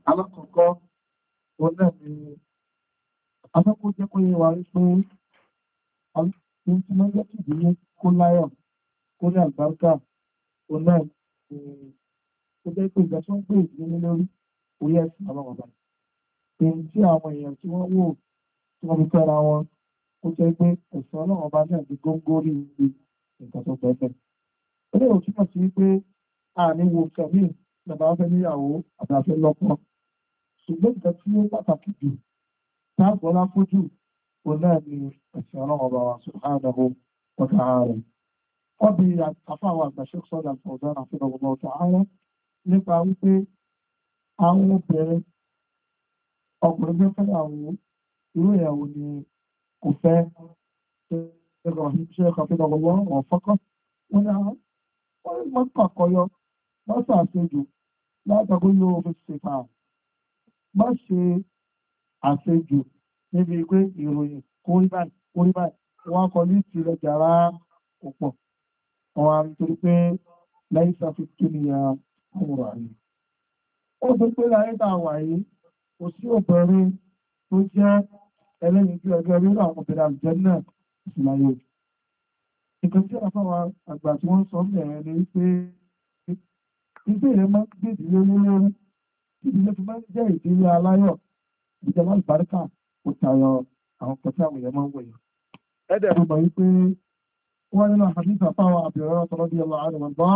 alákọ̀ọ́kọ́ òun náà ni afẹ́kọ́ jẹ́ kó yé wa wípé ohun tí wọ́n jẹ́ kí ìdílé kó láyọ̀ kó ní àgbáríkà òun náà ni ó jẹ́ pé ìgbà tí wọ́n gbé ìdílé lórí orí ẹ̀sìn ọlọ́wọ́ bá èyí tí àwọn èèyàn tí wọ́n wò tí wọ́n fi fẹ́ra wọn ó jẹ́ pé ẹ̀sìn ọlọ́wọ́ bá náà di góńgóri nǹkan tó fẹ́ bẹ́ẹ̀. Ilé ìwò túmọ̀ sí wípé a ní wo kẹ̀mí ìjọba fẹ́ níyàwó àbáfẹ́ lọ́pọ̀ ṣùgbọ́n nǹkan tí ó pàtàkì jù táàbọ̀lá fojú òun náà ni ẹ̀sìn ọlọ́wọ́ bá wa subhanahu wa ta'ala. Wọ́n bí àfáwọn àgbàṣe sọ́dà Fawzan àfihàn ọ̀tọ̀ ààrẹ nípa wípé àwọn obìnrin ọkùnrin tó fẹ́ àwọn irú ìyàwó ni kò fẹ́ ṣe àfihàn ọ̀wọ́ fọ́kọ́ wọn ni àwọn wọ́n pàkọyọ wọ́n ṣàṣejù látàkó yóò fi ṣèkà má ṣe àṣejù níbi pé ìròyìn kórí báyìí wọ́n kọ ní ìtìlẹ̀ jàrá púpọ̀ àwọn àrítorí pé lẹ́yìn ṣàfikún ní àwọn àrí. Ó tó pé láyé tàà wà yìí kò sí obìnrin tó jẹ́ ẹlẹ́yìn tí ẹgbẹ́ rírà àwọn obìnrin àjẹ́ náà ìsìnláyé. Nǹkan tí àfáwà àgbà tí wọ́n sọ mẹ́rin ni wípé ìdílé máa ń gbé ìdílé lórí ìdílé fi máa ń jẹ́ ìdílé aláyọ̀ ìjọba ìbáríkà ó tayọ àwọn kọtí àwọn èèyàn máa ń wòye. Ẹ̀dẹ̀ ló mọ̀ wípé wọ́n nínú àdíjà fáwọn àbẹ̀rẹ̀ ọ̀tọ̀lọ́dí ọlọ́ àrùn bọ́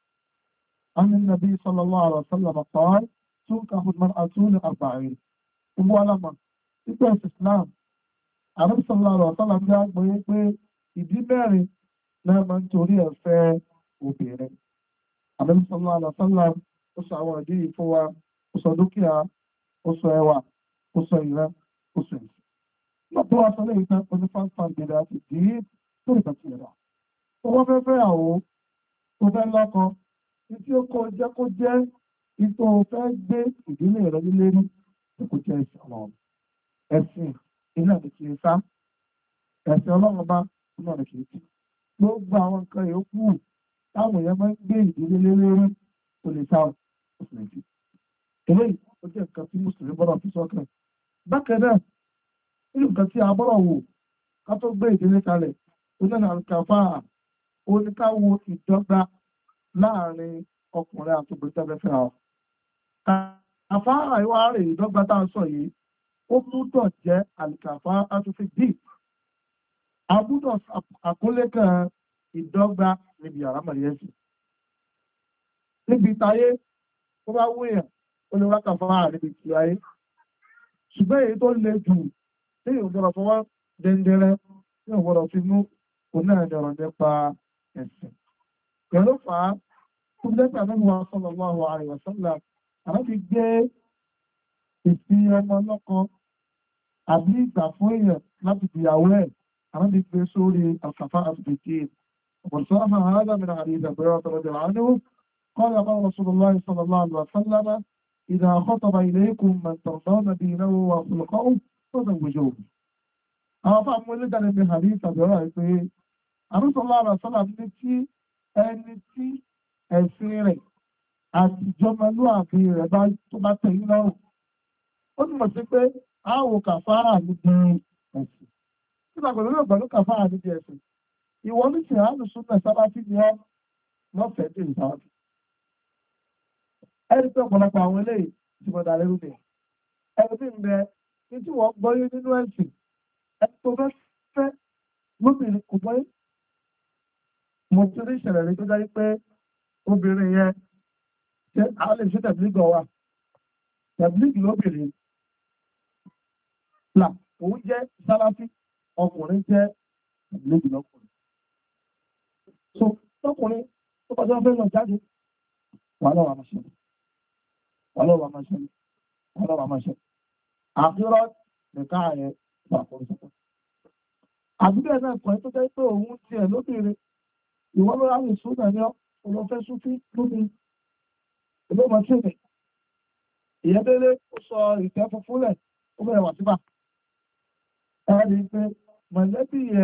عن النبي صلى الله عليه وسلم قال تنكح المرأة لأربعين. Ìwọ́lámà ìpẹ́ ìsìsìláàmù àrùn sallallahu alaihi wasallam jẹ́ àgbọ́yé pé ìdí mẹ́rin náà máa ń torí ẹ̀fẹ́ obìnrin. Àrùn sallallahu alaihi wasallam ó sọ àwọn ìdí ìfún wa, ó sọ dúkìá, ó sọ ẹwà, ó sọ ìran, ó sọ ìsìn. Lọ́pọ̀ wa sọ lẹ́yìn tán oní fáńfáń gbèrè àti ìdí tó ìtàkì ẹ̀rọ. Owó fẹ́fẹ́ àwọ̀ tó fẹ́ lọ́kọ tí ó kọ jẹ́ kó jẹ́ ipò fẹ́ gbé ìdílé rẹ̀ nílé ní kó jẹ́ ẹ̀sìn ọlọ́run. Ẹ̀sìn iná ní kìí sá, ẹ̀sìn ọlọ́run bá iná ní kìí tí. Gbogbo àwọn nǹkan yòókù táwọn èèyàn máa ń gbé ìdílé lé lórí kò lè sá òfin ìdí. Eléyìí ó jẹ́ nǹkan tí Mùsùlùmí gbọ́dọ̀ fi sọ́kàn. Bákan náà, nínú nǹkan tí a gbọ́dọ̀ wò ká tó gbé ìdílé kalẹ̀, ó náà àlùkàfáà, ó ní ká wo ìdọ́gba láàrin ọkùnrin àti obìnrin tẹ́lẹ̀ fẹ́ àwọn. Àfáà ìwà rẹ̀ ìdọ́gba tá a sọ yìí, ó múdọ̀ jẹ́ àlìkàfá àtúnfẹ́ dì. Àbúdọ̀ àkólé kan ìdọ́gba níbi àrámọ̀lẹ́sì. Níbi táyé, ó bá wúyàn, ó lè wá kàfá níbi tí ayé. Ṣùgbọ́n èyí tó le jù tí yóò gbọ́dọ̀ fọwọ́ dẹ́ndẹ́rẹ́ tí yóò gbọ́dọ̀ fi mú òun náà dẹ̀rọ̀ nípa ẹ̀sìn. Pẹ̀lú fàá, tó lẹ́gbà mẹ́wàá sallallahu alaihi wasallam, àwọn ti gbé ìfi ọmọ lọ́kọ àbí ìgbà fún èèyàn láti fìyàwó ẹ̀, àwọn ti gbé sórí àkàfà àtìbìtì. Ọ̀pọ̀lọpọ̀ هذا من حديث أبي هريرة رضي الله عنه قال قال رسول الله صلى الله عليه وسلم إذا خطب إليكم من ترضون دينه وخلقه فزوجوه. Àwọn fáwọn ọmọ ilé jáde ní hadith Abu Hurairah pé àwọn sallallahu alaihi wasallam ní tí ẹni tí ẹ̀sìn rẹ̀ àti ìjọmọlúàbí rẹ̀ tó bá tẹ̀yìn lọ́rùn. Ó túnmọ̀ sí pé a wò kàfàrà níbi ẹ̀sìn. Nígbà pẹ̀lú kàfàrà níbi ẹ̀sìn. Ìwọ ní ṣe àádùsùn náà sábà fi ní ọ lọ́fẹ̀ẹ́ dé ìsáwájú. Ẹni pé ọ̀pọ̀lọpọ̀ àwọn eléyìí ti mọ̀ dàlẹ́ rúbẹ̀. Ẹni tí ń bẹ ní tí wọ́n gbọ́yé nínú ẹ̀sìn. Ẹni tó fẹ́ lóbìnrin kò gbọ́yé. Mo ti rí ìṣẹ̀lẹ̀ rí tó dájú pé obìnrin yẹn ṣe àwọn lè ṣe tẹ̀blígì wà. Tẹ̀blígì lóbìnrin. Là, òun jẹ́ sáláfí, ọkùnrin jẹ́ tẹ̀blígì lọ́kùnrin. So, tọkùnrin tó bá jẹ́ fẹ́ lọ jáde, wà lọ́wọ́ àmàṣẹ́. Àfírọ́ nìkan ààrẹ wà fún ìṣẹ́kọ̀. Àbúgbẹ̀ náà kọ̀ tó jẹ́ pé òun ti ẹ̀ lóbìnrin, ìwọ́n ló ráyè súnà ní ọlọ́fẹ́ súnfí lóbi olóòmọ̀ tí ìpẹ̀. Ìyẹ́délé ó sọ ìfẹ́ funfúnlẹ̀ ó bẹ̀rẹ̀ wà síbà. Ẹni pé mọ̀lẹ́bí yẹ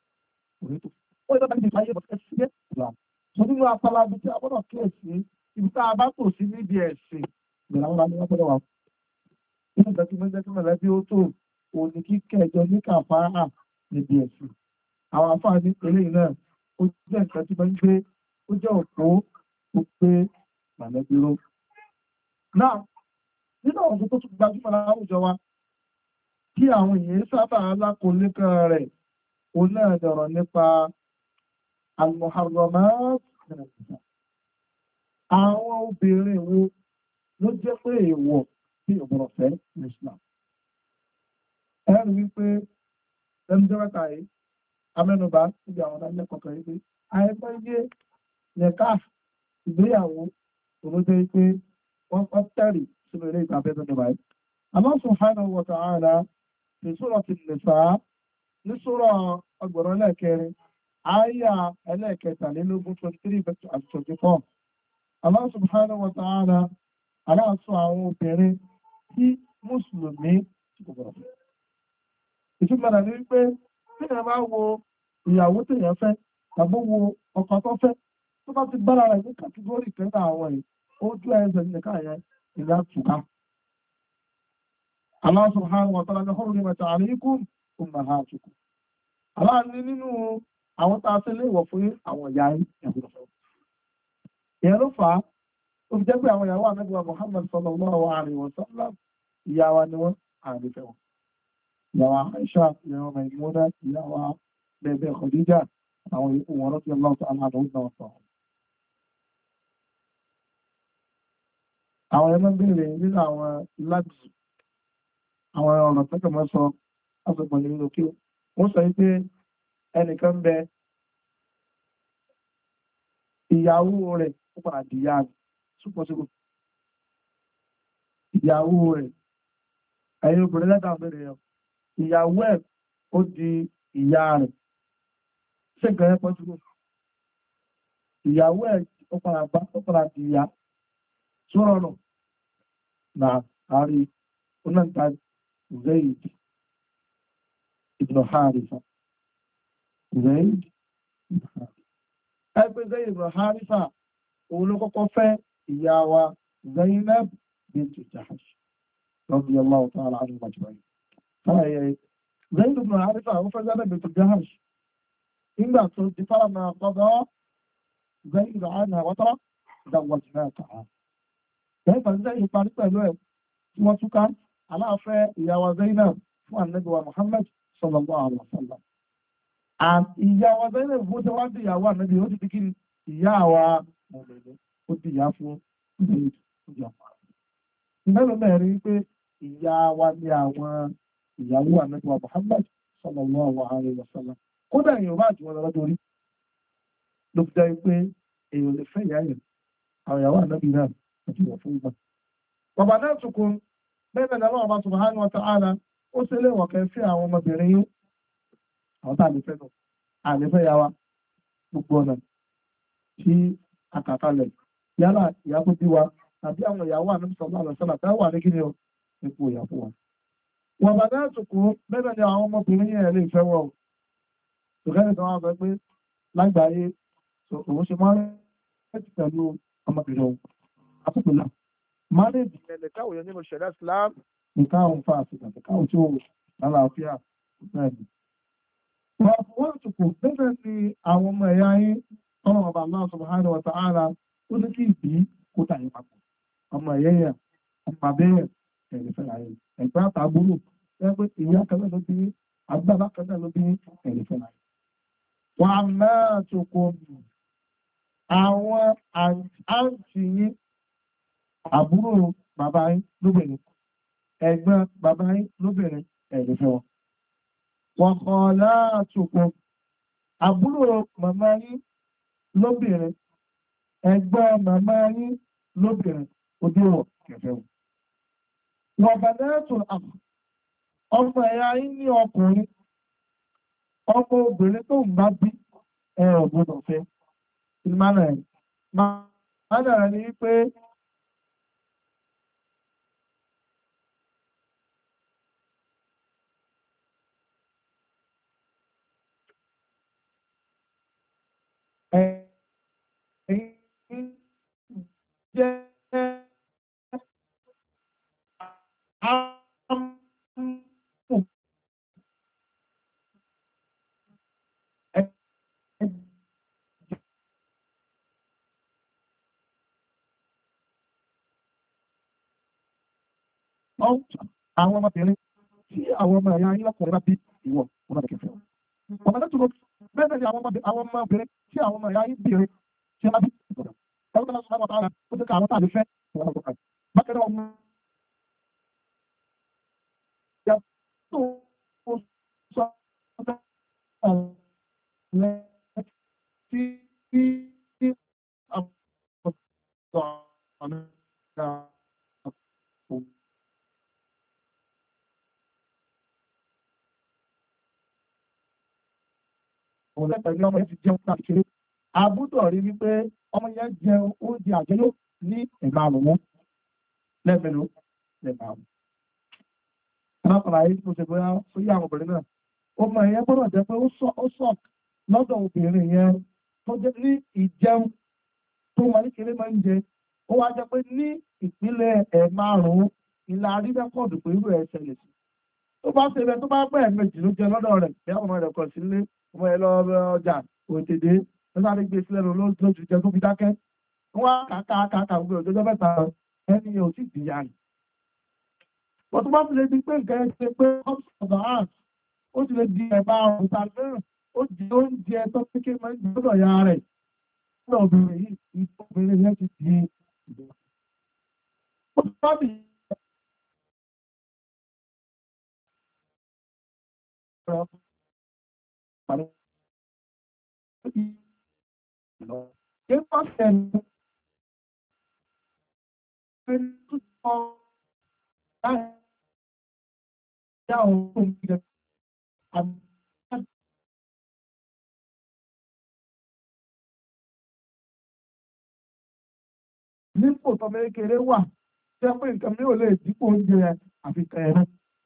ó ìjọba ní ìfàyè bọ̀ ẹ̀sì yẹ́ ìlà. Sọ nínú apalabi tí a gbọ́dọ̀ kíyèsí ibi tá tá a bá tò sí níbi ẹ̀sìn ìgbìlá wọn bá ní wọ́n gbọ́dọ̀ wà. Nínú ìgbà tí mo ń jẹ́ kí mọ̀lẹ́bí ó tó òní kíkẹ́ ẹjọ́ ní kàfáà níbi ẹ̀sìn. Àwọn afáàní eléyìí náà ó jẹ́ nǹkan tí wọ́n ń gbé ó jẹ́ òpó ó pé mọ̀lẹ́bí ró. Náà nínú àwọn tó tún gbajúmọ̀ láwùjọ wa tí àwọn èèyàn sábà alákòólé kan rẹ̀ òun náà dọ̀rọ̀ nípa al-muharramat. Àwọn obìnrin wo ló jẹ́ pé èèwọ̀ tí ìgbọ̀rọ̀ fẹ́ ní Islam. Ẹ̀rù wípé lẹ́mdẹ́rẹ́ta yìí amẹ́nubà síbi àwọn ọ̀dánilẹ́kọ̀ọ́ kan yìí pé àìmọye nìka ìgbéyàwó òun jẹ́ pé wọ́n kọ́ tẹ̀rì sínú ilé ìtàfẹ́ tó dùbà yìí. Allah subhanahu wa ta'ala fi surati Nisa ní sura ọgbọ̀rọ̀ lẹ́ẹ̀kẹrin àyà ẹlẹ́ẹ̀kẹtàlélógún 23 àti 24. Allah subhanahu wa ta'ala aláàsọ àwọn obìnrin tí mùsùlùmí tí kò gbọdọ̀ fẹ́. Ìtumọ̀ rẹ̀ ni wípé tí ẹ bá wo ìyàwó tèèyàn fẹ́ tàbí wo ọkọ tó fẹ́ tó bá ti bára rẹ̀ ní kàtígórì kẹta àwọn yìí ojú ẹsẹ̀ nìkan yẹn ìyá tùká. Allah subhanahu wa ta'ala hurrimat alaykum ummahatukum. Allah ní nínú àwọn tá a ṣe léèwọ̀ fún àwọn ìyá yín ẹ̀gbọ́n fẹ́. Ìyẹn ló fà á ó fi jẹ́ pé àwọn ìyàwó Ànábì wa Muhammad sallallahu alaihi wa sallam ìyá wa ni wọ́n àrífẹ́ wọn. Ìyàwó Aisha, ìyàwó Maimuna, ìyàwó bẹ̀bẹ̀ Khadija, àwọn ìyàwó wọn rọ́tí Allah ta'ala àdó náà sọ. Àwọn ẹmọ́ bèèrè nínú àwọn láti àwọn ọ̀rọ̀ tẹ́kọ̀ mọ́ sọ ọ̀sọ̀pọ̀ nínú kí wọ́n sọ wípé ẹnìkan bẹ ìyàwó rẹ̀ ó padà dìyà rẹ̀ súpọ̀sípò. Ìyàwó rẹ̀ ẹ̀yìn obìnrin lẹ́ta bẹ̀rẹ̀ yọ ìyàwó ẹ̀ ó di ìyá rẹ̀ ṣé nǹkan ẹ̀ pọ́sípò. Ìyàwó ẹ̀ ó padà di ìyá sọ̀rọ̀ nù náà àárí onáǹkà Zayd ibn Haritha. Zayd ibn Haritha. Ẹgbẹ́ Zayd ibn Haritha òun ló kọ́kọ́ fẹ́ ìyá wa Zainab bint Jahash radiyallahu ta'ala anhu ajma'in. Zayd ibn Haritha ó fẹ́ Zainab bint Jahash nígbà tó di falamma qada Zayd anha watara zawwajnakaha. Lẹ́yìn pàṣẹ sẹ́yìn parí pẹ̀lú ẹ̀ tí wọ́n túká aláàfẹ́ ìyàwó Zainab fún Ànábì wa Muhammad sallallahu alaihi wasallam. Ìyàwó Zainab bó ṣe wá di ìyàwó Ànábì ó ti di kí ìyá wa mọ̀lẹ́lẹ́ ó di ìyá fún Zaid ó di àpá. Ìmẹ́lò mẹ́rin pé ìyá wa ní àwọn ìyàwó Ànábì wa Muhammad sallallahu alaihi wasallam. Kódà èèyàn bá àti wọn lọ lọ́dọ̀ orí ló fi jẹ́ pé èèyàn lè fẹ́ ìyá yẹn àwọn ìyàwó Ànábì náà àti wọ̀ fún ìgbà. Bàbá náà tukùn bẹ́ẹ̀ ni Allah subhanahu wa ta'ala ó ṣe lé wọ̀kẹ́ sí àwọn ọmọbìnrin yìí àwọn tá àlefẹ́ nù àlefẹ́ yà wá gbogbo ọ̀nà tí àkàkalẹ̀ yálà ìyá tó bí wa tàbí àwọn ìyàwó Ànábì sallallahu alaihi wasallam tá wà ní kí ni ó ipò ìyàwó wa. Bàbá náà tukùn bẹ́ẹ̀ ni àwọn ọmọbìnrin yẹn lè fẹ́ wọ̀ tòkẹ́ni kan wá sọ pé lágbàáyé òun ṣe máa ń rẹ̀ pẹ̀lú ọmọbìnrin òun àtúntò mánéjì ẹ̀lẹ̀ káwò yẹn nínú ṣẹ̀dá Islam nìkan àwọn fa àfihàn nìkan tí ó lálàáfíà bẹ́ẹ̀ni. Wọ́n tukù bẹ́ẹ̀ ni àwọn ọmọ ẹ̀yà yín ọmọ ọba Allah subhanahu wa ta'ala ó ní kí ìbí kó tàyè papọ̀. Ọmọ ẹ̀yẹ yẹn ọmọ abẹ́yẹ ẹ̀rẹ̀ fẹ́ láyé. Ẹ̀gbẹ́ àtàbúrò ẹ pé ìyá kan náà ló bí agbára kan náà ló bí ẹ̀rẹ̀ fẹ́ láyé. Wọ́n á máa tukù àwọn àǹtí yín àbúrò bàbá yín lóbìnrin ẹ̀gbọ́n bàbá yín lóbìnrin ẹ̀rẹ̀fẹ́ wọn. Wọ́n kọ̀ látòkò àbúrò màmá yín lóbìnrin ẹ̀gbọ́n màmá yín lóbìnrin òdiwọ̀n kẹfẹ́ wọn. Wọ́n bàdá ètò àpò ọmọ ẹ̀yà yín ní ọkùnrin ọmọ obìnrin tó ń bá bí ẹ̀rọ gbọdọ̀ fẹ́. Ìmánà rẹ̀ ni wípé jẹ́ àwọn ọmọbìnrin tí àwọn ọmọ ẹ̀yà ayé lọ́kùnrin bá bí ìwọ̀ ọmọ ìkẹfẹ́ ọmọ náà túnbọ̀ bẹ́ẹ̀ ni àwọn ọmọbìnrin tí àwọn ọmọ ẹ̀yà ayé bìnrin tí wọ́n bí ìgbọ̀dọ̀ ẹ̀rọ tó lọ́sọ̀rọ̀ àwọn àwọn ó ti ká àwọn tàbí fẹ́ wọn lọ́kọ̀ kan bákan náà ọmọ ìyá tó sọ tí òun lẹ́pẹ̀lú ọmọ yẹn ti jẹun káàkiri àbúdọ̀ rí wípé ọmọ yẹn jẹun oúnjẹ àjẹyó ní ìmárùn-ún lẹ́mẹ̀lú lẹ́màrún. alákọ̀ọ́lá yìí tó ṣe bóyá sóyí àwọn obìnrin náà ọmọ yẹn gbọ́dọ̀ jẹ́ pé ó sọ lọ́dọ̀ obìnrin yẹn tó jẹ́ ní ìjẹun tó wà ní kéré máa ń jẹ ó wá jẹ́ pé ní ìpínlẹ̀ ẹ̀márùn-ún ìlà rí rẹ́kọ̀dù pé irú ẹ̀ ṣẹlẹ̀ sí tó bá ṣe bẹ́ẹ̀ tó bá pẹ́ ẹ̀mejì ló jẹ lọ́dọ̀ rẹ̀ bí àwọn ọmọ rẹ̀ kọ̀ sílé ọmọ ẹ lọ ọjà òtèdè lọ́sàrí gbé sílẹ̀ lójú jẹ tó fi dákẹ́ wọ́n á kàkà gbé òjòjọ́ mẹ́ta ẹni ò sì dìyà rẹ̀. wọ́n tó bá fi lè di pé nǹkan ẹ ṣe pé ọ̀sán art ó ti lè di ẹ̀bá ọ̀rùn tàbí ó di oúnjẹ tó kékeré máa ń di lọ́dọ̀ ya rẹ̀ nígbà obìnrin yìí obìnrin yẹn ti di ìdọ̀tí. ó ti bá bì nípò tọmọ kékeré wà jẹ́ pé nǹkan mi ò lè dípò oúnjẹ àfikàn ẹ̀rọ.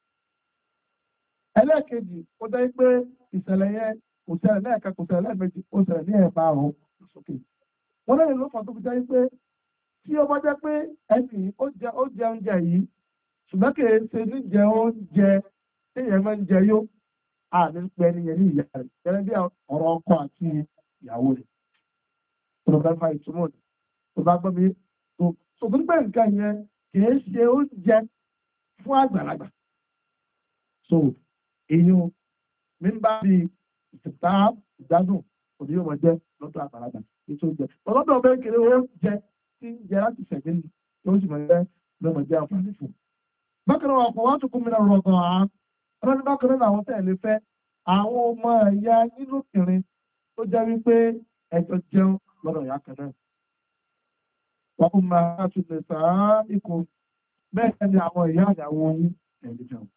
ẹlẹ́ẹ̀kejì ó jẹ́ pé ìṣẹ̀lẹ̀ yẹn kò ṣẹlẹ̀ lẹ́ẹ̀kan kò ṣẹlẹ̀ lẹ́ẹ̀mejì ó ṣẹlẹ̀ ní ẹ̀bá ọ̀hún sókè. wọ́n lẹ́yìn ló fà tó fi jẹ́ pé tí ó bá jẹ́ pé ẹni ó jẹ oúnjẹ yìí ṣùgbọ́n kì í ṣe níjẹ oúnjẹ téèyàn máa ń jẹ yó àní pẹ́ nìyẹn ní ìyá rẹ̀ gẹ́gẹ́ bí ọ̀rọ̀ ọkọ àti ìyàwó rẹ̀. olùkọ́fà ìtumọ̀ tó bá gbọ́ mi tó gbé nǹkan yẹn kì í ṣe oúnjẹ fún àgbàlagbà. so èèyàn mi ń bá bí ìtìta ìgbádùn òní yóò máa jẹ lọ́dọ̀ àgbàlagbà ètò ìjẹ ọlọ́dọ̀ ọbẹ̀ kéré oúnjẹ tí ń jẹ láti ṣẹ̀gbẹ́ ni yóò sì máa jẹ lọ́mọ jẹ àǹfààní fún. bákan náà ọkọ̀ wá tó kún mi náà rọ̀gàn á ọlọ́dún bákan náà làwọn tẹ̀lé fẹ́ àwọn ọmọ ẹ̀yà nínú kìnrin tó jẹ́ wípé ẹ̀jọ̀ jẹun lọ́dọ̀ ìyá kan náà. wọ́n kún máa tún lè sàá ikú bẹ́ẹ̀ ni àwọn ìyá àyàwó yín ẹ̀lú jẹun.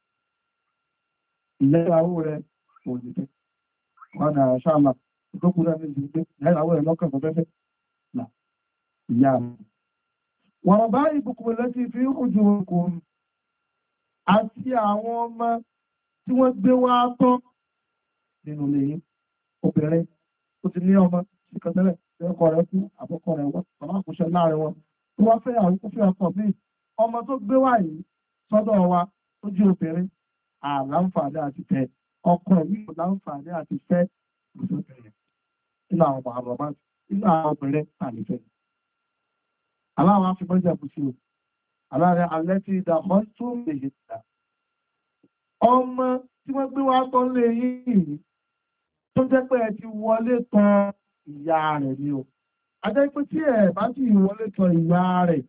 ìyáwó rẹ̀ kò ní fẹ́ wọ́n náà ṣáàlà ìtókù rẹ̀ ní ìdílé ìyáwó rẹ̀ lọ́kàn tó fẹ́fẹ́ là ìyá rẹ̀. wọ́n bá ìbùkún lẹ́sí fi ojú okùn àti àwọn ọmọ tí wọ́n gbé wá tọ́ nínú ilé yìí obìnrin tó ti ní ọmọ ìkọ̀tẹ́lẹ̀ tí ọkọ rẹ̀ kú àbọ̀kọ rẹ̀ wọ́n bàbá àkóṣe láàrin wọn tó wá fẹ́ àwọn kó fẹ́ ọkọ míì ọmọ tó gbé wá yìí sọ́dọ̀ wa tó jí obìnrin àlàǹfààní àti tẹ ọkọ yìí kò láǹfààní àti fẹ́ ìṣòbìnrin nínú àwọn ọmọ àbọ̀má nínú àwọn obìnrin àlefẹ́. aláwọn afimọ́jà kù sí o aláàrẹ alẹ́ ti dà ọ́ tó lè yé ta ọmọ tí wọ́n gbé wá tọ́ lé yìí tó jẹ́ pé ẹ ti wọlé tọ̀ ìyá rẹ̀ ni o ajẹ́ pé tí ẹ bá ti wọlé tọ̀ ìyá rẹ̀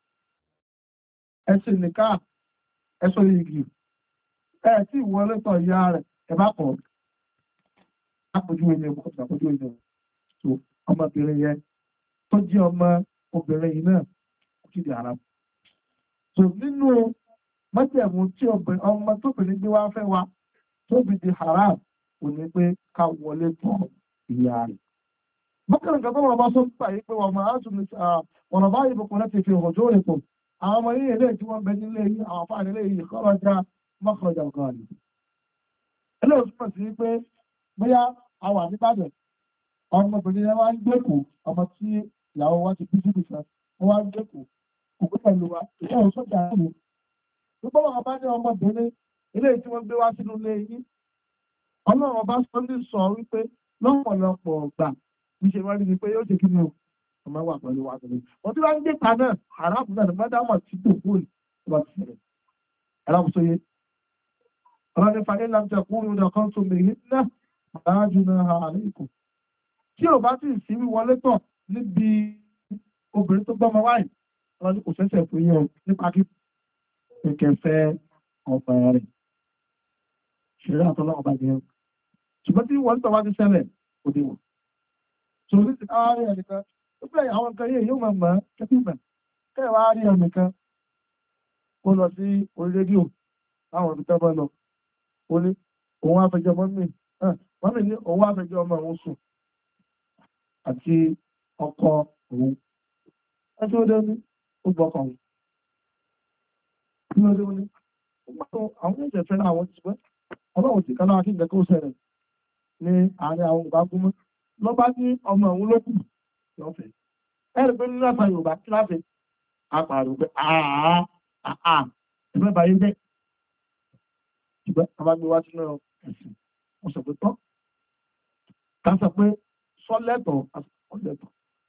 ẹ ṣe nìka ẹ sọ igi ẹ tí wọlé tọ̀ ìyá rẹ̀ ẹ bá kọ̀ àpòjú ilé àpòjú ilé so ọmọbìnrin yẹn tó jẹ́ ọmọ obìnrin yìí náà kò tí di ara so nínú mọ́jẹ̀mú tí ọmọ tóbìnrin gbé wá fẹ́ wa tó fi di haram kò ní pé ká wọlé tọ̀ ìyá rẹ̀. bákan nǹkan tó wọn bá sọ nípa yìí pé wọn máa tún wọn bá yìí bùkún láti fi òjò rẹ̀ pọ̀ àwọn ọmọ yìí ilé tí wọ́n bẹ nílé yìí àwọn afáàní ilé yìí kọ́rọ̀jà mọ́kànlá ọ̀gá rẹ̀. eléyìí túmọ̀ sí pé bóyá àwọn àníbàdàn ọmọbìnrin yẹn wá ń gbé kù ọmọ tí ìyàwó wọn ti bí síbi kan wá ń dẹ́kù òkú pẹ̀lú wa ìyá ò sọ́jà ààrùn nígbà wọn bá ní ọmọbìnrin ilé tí wọ́n gbé wá sínú ilé yìí ọlọ́run ọba sọ́ndé sọ wípé lọ́pọ̀lọpọ̀ ọgbà níṣẹ́ wá rí ni pé yóò ṣe kí ni o ọmọ wà pẹ̀lú wa tẹ̀lé wọ́n tí wọ́n ń gbé pa náà aráàbùn náà mọ́dámọ̀ tí kò kúrò wọ́n ti ṣẹlẹ̀ alábùsọ̀yé ọlọ́run nípa ní láti ẹ̀kúrú ní ọkàn tó lè yín náà àájú náà àlékún tí ò bá sì sí wíwọlé tọ̀ níbi obìnrin tó gbọ́mọ wáyé ọlọ́run kò ṣẹ̀ṣẹ̀ fún yín o nípa kí kẹ̀kẹ́ ọ̀pá rẹ̀ ṣẹlẹ̀ àtọ́lọ́ ọba jẹ́ ṣùgbọ́n tí wọ́n tọ́ wá ti ṣẹlẹ̀ òde wọ̀ so ní ti káwá rí ẹnìkan ó bẹ̀rẹ̀ àwọn nǹkan yìí yóò máa mọ̀ ẹ́ kẹ́kẹ́ mẹ́ kẹ́ wá rí ẹnìkan ó lọ sí orí rédíò láwọn ibi tẹ́ bọ́ lọ ó ní òun àfẹjọ́ mọ́mì ní òun àfẹjọ́ ọmọ òun sùn àti ọkọ òun ẹjọ́ ó dé ní ó gbọ́kọ̀ òun kí ló dé ó ní ó gbọ́kọ̀ àwọn ẹ̀jẹ̀ fẹ́ àwọn ti pẹ́ ọlọ́run ti kan náà kí nǹkan kó ṣẹlẹ̀ ní àárín àwọn Yorùbá gúnmọ́ lọ bá ní ọmọ òun ló kù lọ́fẹ̀ẹ́ ẹ̀rì pé nínú àṣà Yorùbá kí láti apààrọ̀ pé ẹ̀fẹ́ báyé jẹ́ ṣùgbọ́n a máa gbé wá sínú ẹ̀sìn wọ́n sọ pé tọ́ ká sọ pé sọ́lẹ́tọ̀ ọ̀lẹ́tọ̀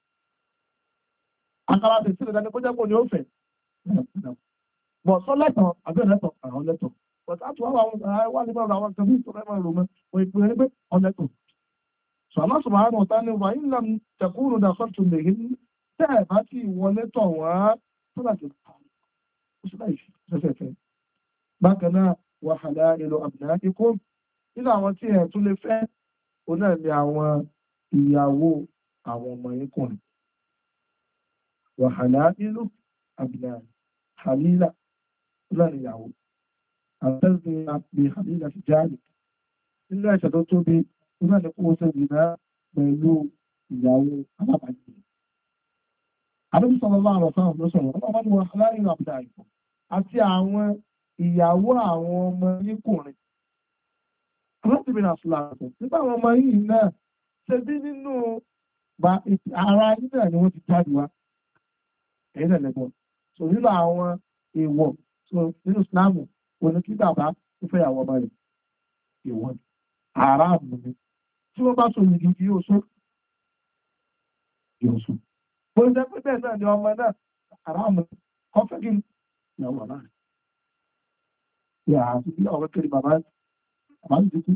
àkàrà àti ìṣẹ̀lẹ̀ dání kó jẹ́ kó ní ó fẹ́ bọ̀ sọ́lẹ́tọ̀ àbí ọ̀lẹ́tọ̀ àwọn ọ̀lẹ́tọ̀ but láti wá àwọn wá nípa àwọn kan bí ìtọ́lẹ́ máa rò mọ́ wọ́n ìpè ní pé ọ̀lẹ́tọ̀ sọ Allah subhanahu wa ta'ala wà ń lam tẹ̀kúrò dà sọ́tù lèyí tẹ́ ẹ̀ bá ti wọlé tọ̀ wọ́n tó láti pa ó sì láì fẹ́fẹ́fẹ́ bákan náà wa halailu abnaikum nínú àwọn tí ẹ̀ tún lè fẹ́ òun náà ni àwọn ìyàwó àwọn ọmọ yín kùnrin wa halailu abnaikum halila náà ni ìyàwó àtẹ́sìn àpè halila ti jáde nínú ẹ̀ṣẹ̀ tó tóbi òun náà ni kó ṣe ìdìbò pẹ̀lú ìyàwó alábàájì àdébí sallallahu alaihi wasallam ló sọ̀rọ̀ ọlọ́wọ́ ni wa halailu abnaikum àti àwọn ìyàwó àwọn ọmọ yín kùnrin alábìnrin àfúlàṣọ nípa àwọn ọmọ yìí náà ṣe bí nínú ara yín náà ni wọ́n ti jáde wá ẹ̀yìn náà lẹ́gbọ̀n so nínú àwọn èèwọ̀ so nínú Islam òní kí bàbá tó fẹ́ ìyàwó ọmọ rẹ̀ èèwọ̀ ara àbùn mi tí wọ́n bá so yìí kí yóò so yóò so bó ṣe pé bẹ́ẹ̀ náà ni ọmọ náà ara àbùn kọ́fẹ́ kí ìyàwó ọmọ rẹ̀ yà á sí ọ̀rọ̀ kiri bàbá àbájú ti kú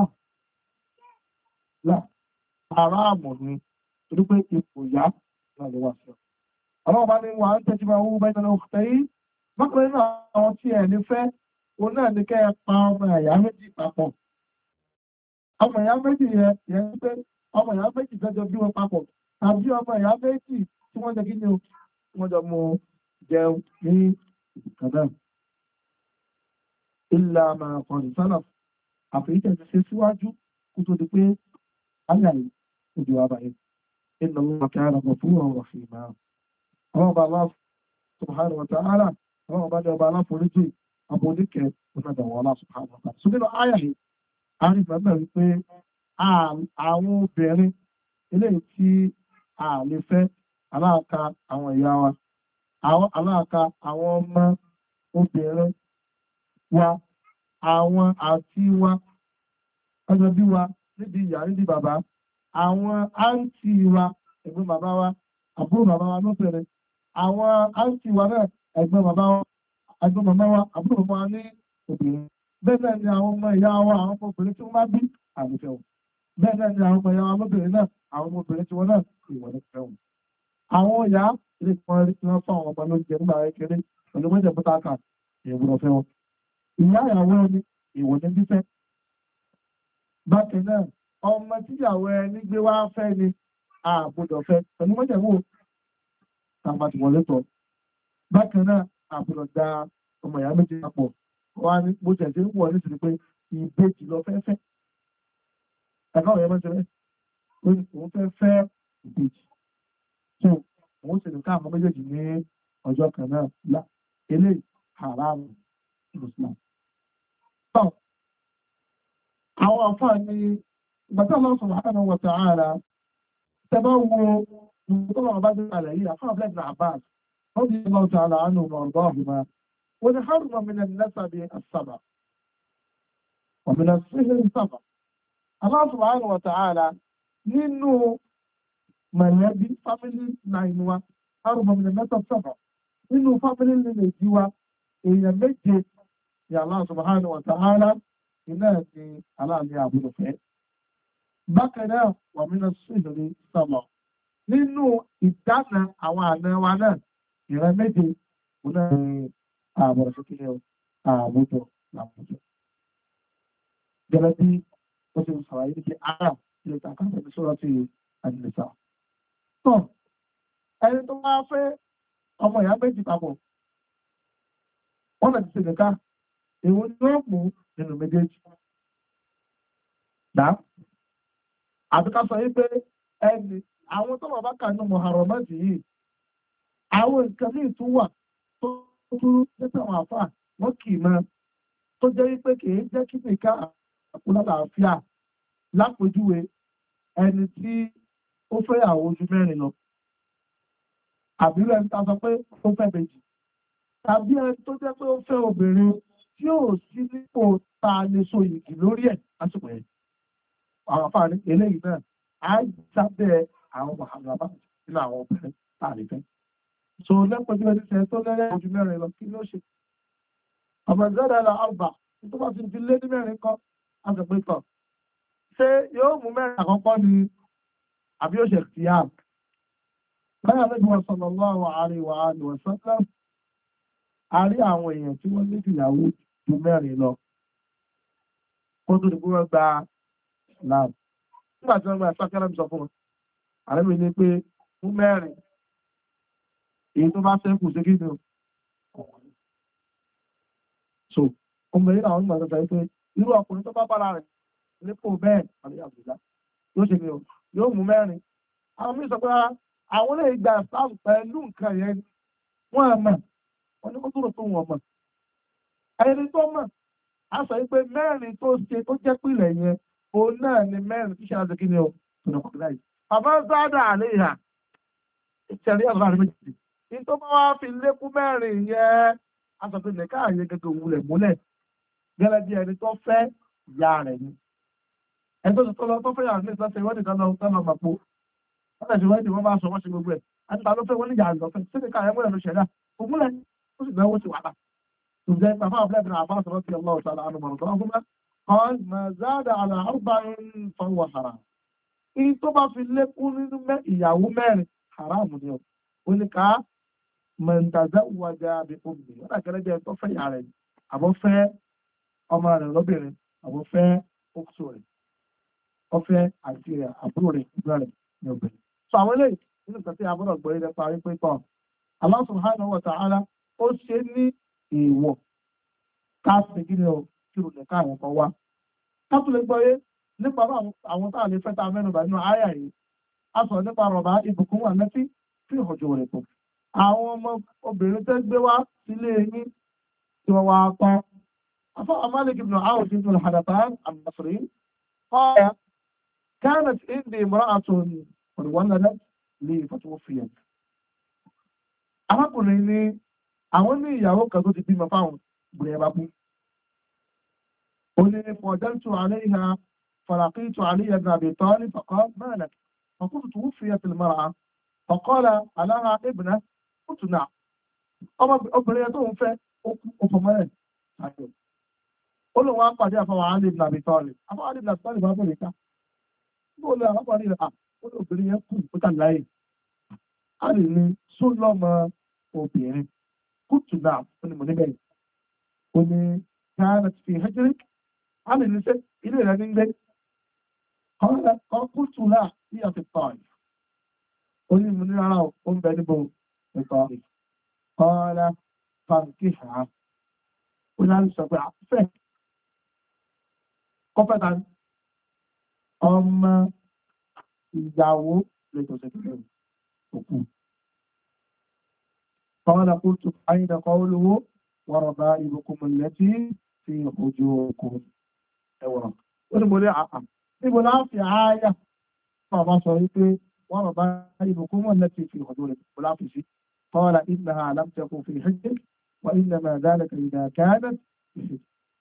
láà ara àmọ̀ ni torí pé ipò ìyá náà ló wà sí ọ. Ọlọ́run bá ní wà ń tẹ́jú máa wú bẹ́ẹ̀ náà òkúta yìí bákan nínú àwọn tí ẹ̀ ní fẹ́ òun náà ní kẹ́ ẹ pa ọmọ ẹ̀yà méjì papọ̀. Ọmọ ẹ̀yà méjì yẹn pé ọmọ ẹ̀yà méjì jọjọ bí wọn papọ̀ tàbí ọmọ ẹ̀yà méjì tí wọ́n jẹ kí ni wọ́n jọ mú jẹun ní ìkàn náà. Ìlà máa kọ̀ọ̀dù sálà àfẹ́yìntẹ̀ ti ṣe síwájú kó tó di pé ayàrí ojú àbáyé inna Allaha kana ghafuran rahima àwọn ọba Allah subhanahu wa ta'ala àwọn ọba ní ọba aláforíjì abóníkẹ onájàwọ̀ Allah subhanahu wa ta'ala so nínú ayàrí àrígbàgbà wípé àwọn obìnrin eléyìí tí a lè fẹ́ aláàka àwọn ìyá wa aláàka àwọn ọmọ obìnrin wa àwọn àti wa ọjọ́ bí wa níbi ìyá níbi bàbá àwọn àǹtí wa ẹ̀gbọ́n bàbá wa àbúrò bàbá wa lóbìnrin àwọn àǹtí wa náà ẹ̀gbọ́n bàbá wa ẹ̀gbọ́n màmá wa àbúrò wa ní obìnrin bẹ́ẹ̀ náà ni àwọn ọmọ ìyá wa àwọn ọmọ obìnrin tí wọ́n bá bí àlùfẹ́ wọn bẹ́ẹ̀ náà ni àwọn ọmọ ìyá wa lóbìnrin náà àwọn ọmọ obìnrin tí wọ́n náà ìwọ̀n ní fẹ́ wọn. àwọn ìyá ilé kan rí tí wọ́n fún àwọn ọmọ lóúnjẹ nígbà kékeré pẹ̀lú mọ́jẹ̀ bùtàkà ìwọ̀n fẹ́ wọn. ìyá ìyàwó ẹni ìwọ̀n ní bífẹ́. bákan náà ọmọ tíyàwó ẹni gbé wá fẹ́ ni àbùdọ̀ fẹ́ pẹ̀lú mọ́jẹ̀ wò tàbá ti wọlé tọ̀. bákan náà àbùdọ̀ da ọmọ ìyá méjì papọ̀ wá ní bó tẹ̀ sí ń wọ̀ nítorí pé ìbejì lọ fẹ́fẹ́ ẹ̀ka ọ̀yẹ́ mọ́ tẹ́lẹ̀ òun fẹ́ fẹ́ ìbejì tó òun sì ní ká àwọn méjèèjì ní ọjọ́ kan náà lá eléyìí haramu Islam. àwọn àfáà ní ìgbàtà Allah subhanahu wa ta'ala tẹ́bá wo ìgbàtà wọn bá gbé kalẹ̀ yìí àfáà Abdullah ibn Abbas رضي الله تعالى عنهم وأرضاهما ونحرم من النسب السبع ومن السهر السبع. الله سبحانه وتعالى nínú mọ̀lẹ́bí family line wa حرم من النسب السبع nínú family lineage wa èèyàn méje ni Allah subhanahu wa ta'ala iná ni aláàmì àbúrò fẹ́. Bákan náà wà mí lọ sí ìlú sọmọ nínú ìdáná àwọn àna wa náà ìran méje òun náà ni ààbọ̀ sókè àwùjọ làwùjọ. Gẹ́gẹ́ bí ó ti sọ̀rọ̀ yìí ṣe ara ilé ìtàkùn àti sọ̀rọ̀ sí àdìlẹ́sà. Tọ́ ẹni tó máa fẹ́ ọmọ ìyá méjì papọ̀ wọ́n náà ti ṣe nìkan èwo ni ó mú nínú méjèèjì. Dá àti ká sọ wípé ẹni àwọn tó bàbá kà nínú mọ̀hàrọ̀mọ́tì yìí àwọn nǹkan ní ìtúwà tó tún nípa àwọn àfà wọ́n kì í mọ́ tó jẹ́ wípé kì í jẹ́ kí nìkan àkúlálàáfíà lápòjúwe ẹni tí ó fẹ́ àwọn ojú mẹ́rin lọ àbí ẹni tá a sọ pé ó fẹ́ méjì tàbí ẹni tó jẹ́ pé ó fẹ́ obìnrin tí ò sí nípò tá a lè so yìgì lórí ẹ̀ lásìkò yẹn. Àwọn afáà ní eléyìí náà á jábẹ́ àwọn mọ̀hàmàbá nínú àwọn obìnrin tá a lè fẹ́. So lẹ́pọ̀jú ẹni tẹ̀ tó lẹ́rẹ́ ojú mẹ́rin lọ kí ló ṣe? Ọmọ ìzẹ́rẹ̀ la ọgbà tó bá ti fi lé ní mẹ́rin kan á sì pé tán. Ṣé yóò mú mẹ́rin àkọ́kọ́ ni àbí ó ṣe ti yá? Báyà lẹ́nu wọn sallallahu alaihi wa alihi wa sallam a rí àwọn èèyàn tí wọ́n lé ìyàwó ju mẹ́rin lọ. Kó tó di pé wọ́n gba Islam. Nígbà tí wọ́n gba Islam kẹ́lẹ́ mi sọ fún wọn. Àrẹ́mi ní pé mú mẹ́rin. Èyí tó bá sẹ́kù sí kí ni o. So, ọmọ yìí làwọn onímọ̀ sọ pé irú ọkùnrin tó bá bára rẹ̀ nípò bẹ́ẹ̀ àlẹ́ àbújá yóò ṣe ni o yóò mú mẹ́rin. Àwọn mí sọ pé àwọn lè gba Islam pẹ̀lú nǹkan yẹn wọ́n á mọ̀ wọ́n ní kó tó rò tó wọ́n mọ̀. Ẹni tó mọ̀ á sọ pé mẹ́rin tó ṣe tó jẹ́ pìlẹ̀ yẹn òun náà ni mẹ́rin tí ṣe àti kí ni o tó nà kọ̀ọ̀kan láyìí. Bàbá sáádà àlẹ́ ìhà ìṣẹ̀lẹ̀ ẹ̀rọ àrẹ méjì. Ní tó bá wá fi lékún mẹ́rin yẹn á sọ pé nìkan àyè gẹ́gẹ́ òwúlẹ̀ múlẹ̀ gẹ́gẹ́ bí ẹni tó fẹ́ ìyá rẹ̀ ni. Ẹni tó lọ tó fẹ́ yàrá ní ìsọ́sẹ̀ ìwádìí kan lọ màpó. Wọ́n tẹ̀sí ìwádìí wọ́n máa sọ wọ́n ṣe gbogbo ẹ̀. Àti ta ló fẹ́ wọ́n ní ìyá àgbọ̀fẹ́ sí nìkan àyẹ̀wò ẹ̀ ló ṣẹ̀dá. Ògúnlẹ̀ ó sì gbẹ́ owó ti wà lá. Ǹjẹ́ bàbá àbúlẹ̀ bin Abbas radiyallahu ta'ala anhuma قال ما زاد على 4 فهو حرام. Èyí tó bá fi lékún nínú ìyàwó mẹ́rin haram ni ó. Ó ní ká man tazawwaja bi ummi. Wọ́n dàgẹ́rẹ́ bí ẹ tó fẹ́ ìyá rẹ̀ àbọ̀ fẹ́ ọmọ rẹ̀ lóbìnrin àbọ̀ fẹ́ òkúso rẹ̀. Ó fẹ́ àti rẹ̀ àbúrò rẹ̀ ìgbà rẹ̀ ní obìnrin. So àwọn eléyìí nínú ìgbà tí a gbọ́dọ̀ gbọ́ ilẹ̀ parí pé tán. Allah subhanahu wa ta'ala ó ṣe ní èèwọ̀ ká ṣe kí ni o kí o lè ká àwọn kan wá. Ká tó lè gbọ́ yé nípa àwọn tá a lè fẹ́ ta mẹ́nubà nínú àyà yìí. A sọ nípa rọ̀bà ìbùkún wà lẹ́tí sí ìhọ̀jọ̀ rẹ̀ pọ̀. Àwọn ọmọ obìnrin tẹ́ gbé wá sílé yín tí wọ́n wá tán. Afọ́ Malik ibn Awf ibn al-Hadathan al-Basri qala kanat indi imra'atun qad waladat li fatwufiyat. Arákùnrin ní àwọn ní ìyàwó kan tó ti bímọ fáwọn ìgbìyànjú bá kú. Ó ní fọ̀jọ́ntù àléhà falaqitu Ali ibn Abi Talib faqala ma lak فقلت توفيت المرأة فقال ألها ابنة قلت نعم obìnrin tó ń fẹ́ ọkùnmọ́lẹ̀ àjò ó lọ wá pàdé àfọwà Ali ibn Abi Talib àfọwà Ali ibn Abi Talib bá bẹ̀rẹ̀ ká ó lọ àwọn àpàdé rẹ̀ ó lọ obìnrin yẹn kù ó tà láyé a lè ní sólọ́mọ obìnrin kùtù náà ó ní mo níbẹ̀ ó ní káàrà ti fi hajjirik a lè ní sẹ́ ilé rẹ̀ ní gbé قلت لا هي في الطائف قل من يرى أم بنبو في الطائف قال فانكحها قلنا نستطيع فهم قفتا ìyàwó lẹ́tọ̀ọ̀sẹ̀ òkú قال قلت أين قوله وربائبكم التي في حجوركم ẹwọ̀n ó ní mo rí àpá níbo láti ààyà bàbá sọ wípé wọ́n bàbá ìbùkún mọ̀ lẹ́tí fi ọ̀dọ́ rẹ̀ kò láti sí قال إنها لم تكن في حجك وإنما ذلك إذا كانت في حجك.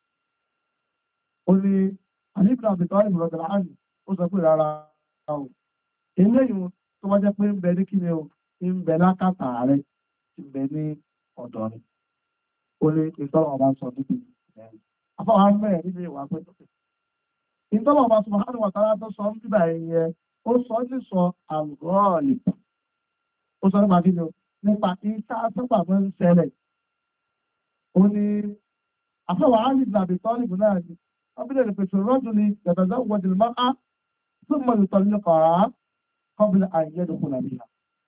قل لي علي بن أبي طالب رضي الله عنه وسأقول على eléyìí tó wá jẹ́ pé ń bẹ ní kíni o ń bẹ lákàtà rẹ̀ ń bẹ ní ọ̀dọ̀ rẹ̀ ó ní ìtọ́lọ̀ ọba sọ níbi afọwọ́ mẹ́rin nínú ìwà pé ìtọ́lọ̀ ọba subhanahu wa ta'ala tó sọ ń bíbà ẹ̀yẹ ó sọ ní sọ àgọ́ọ̀lì ó sọ nípa kíni o nípa ìta sọ́pà mọ́ ń ṣẹlẹ̀ ó ní afọwọ́ alì nàbì tọ́lìbù náà ni wọ́n bí lè pèsè rọ́jù ni yàtọ̀ wọ́dìlì máa ثم يطلقها قبل أن يدخل بها.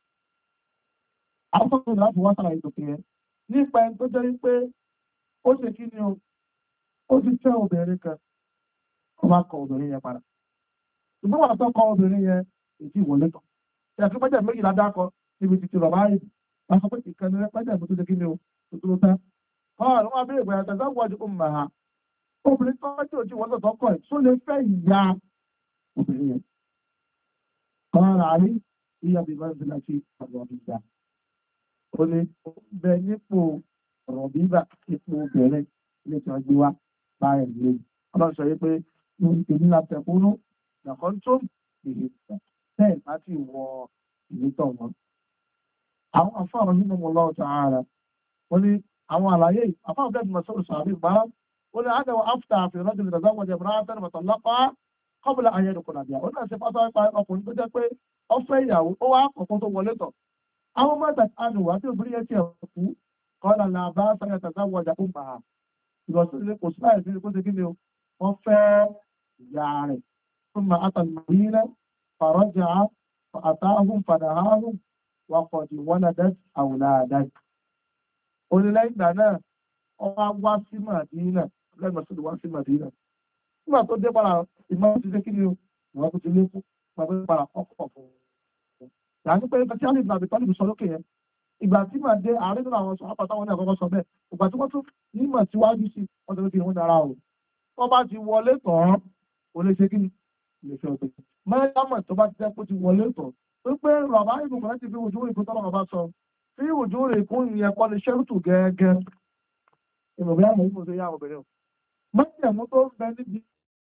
àwọn tó láti wá sára ìtòkè yẹn nípa ẹni tó jẹ́ wípé ó ṣe kí ni o ó ti fẹ́ obìnrin kan ó máa kọ obìnrin yẹn padà ṣùgbọ́n wà tó kọ obìnrin yẹn èyí ìwọlé tán ẹ̀kí pẹ́jẹ̀ méjìlá dákọ níbi títí rọ̀ báyìí wọ́n sọ pé ìkànnì rẹ pẹ́jẹ̀ tó ṣe kí ni o tó tó tán ọ̀rọ̀ wọn abẹ́rẹ́ ìgbà yàtọ̀ sáwọ́jú ó mà á obìnrin tó wájú òjì wọ́n tó kọ̀ ẹ̀ tó lè fẹ́ ìyá obìnrin yẹn kọ́ra rí ìyá bíbá ìbílẹ̀ sí ọ̀rọ̀bíbà ó ní bẹ nípò ọ̀rọ̀bíbà ipò obìnrin ilé tí wọ́n gbé wá báyìí lórí ọlọ́run sọ yìí pé èmi la tẹ̀kúnú nàkọ́ tó ìlú bẹ́ẹ̀ bá ti wọ ìlú tọ̀ wọn. àwọn afáàrọ̀ nínú mọ̀ lọ́wọ́ tààrà ó ní àwọn àlàyé afáàrọ̀ bẹ́ẹ̀ mọ̀ sọ̀rọ̀ sàbí gbá ó ní àdẹ̀wọ̀ áfítà àfihàn lọ́dún ìdàgbàwọ̀dẹ̀ mọ̀ kọ́bùlà ayélujára bíà ó náà ṣe pátá pa ọkùnrin tó jẹ́ pé ó fẹ́ ìyàwó ó wá ọ̀kan tó wọlé tọ̀ àwọn ọmọ ìgbà àdùn wá tí obìnrin yẹn ti ẹ̀kú kọ́lá là bá sáyà tàbí àwọn ọjà ó bà á ìrọ̀sílẹ̀ kò sí láì sí kó ṣe kí ni o wọ́n fẹ́ ìyá rẹ̀ tó máa àtàlùmọ̀yìnà fàrọ́jà àtàhùn fàdàhàhùn wà kọ̀dì wọn àdá àwùlàdá onílẹ̀ ìgbà náà wọ́n wá sí Màdínà lẹ́gbẹ̀ẹ́ wá sí Màdínà nígbà tó dé padà ìmọ̀ ti ṣe kí ni o ìwọ́n tó ti lé fún pàpẹ padà ọkọ̀ fún un. Yàtọ̀ pé ẹgbẹ́ tí alẹ́ ìgbà àbẹ̀tọ́ níbi sọ lókè yẹn ìgbà tí màá dé ààrẹ nínú àwọn sọ àpàtà wọn ní àkọ́kọ́ sọ bẹ́ẹ̀ ìgbà tí wọ́n tún nímọ̀ síwájú sí wọ́n tó kí ni wọ́n dára o. wọ́n bá ti wọlé tán o lè ṣe kí ni lè fi ọ̀gbìn. mẹ́rẹ́dámọ̀ tó bá ti jẹ́ pé ó ti wọlé tán tó pé bàbá ìbùkún láti fi ojú ìkún tọ́lọ́ bàbá sọ fi ojú ìkún ìyẹn kọ́ ni ṣẹ́rùtù gẹ́gẹ́ ìmọ̀ bí àwọn ìmọ̀ tó yá àwọn obìnrin o. mẹ́rẹ̀mú tó ń bẹ níbi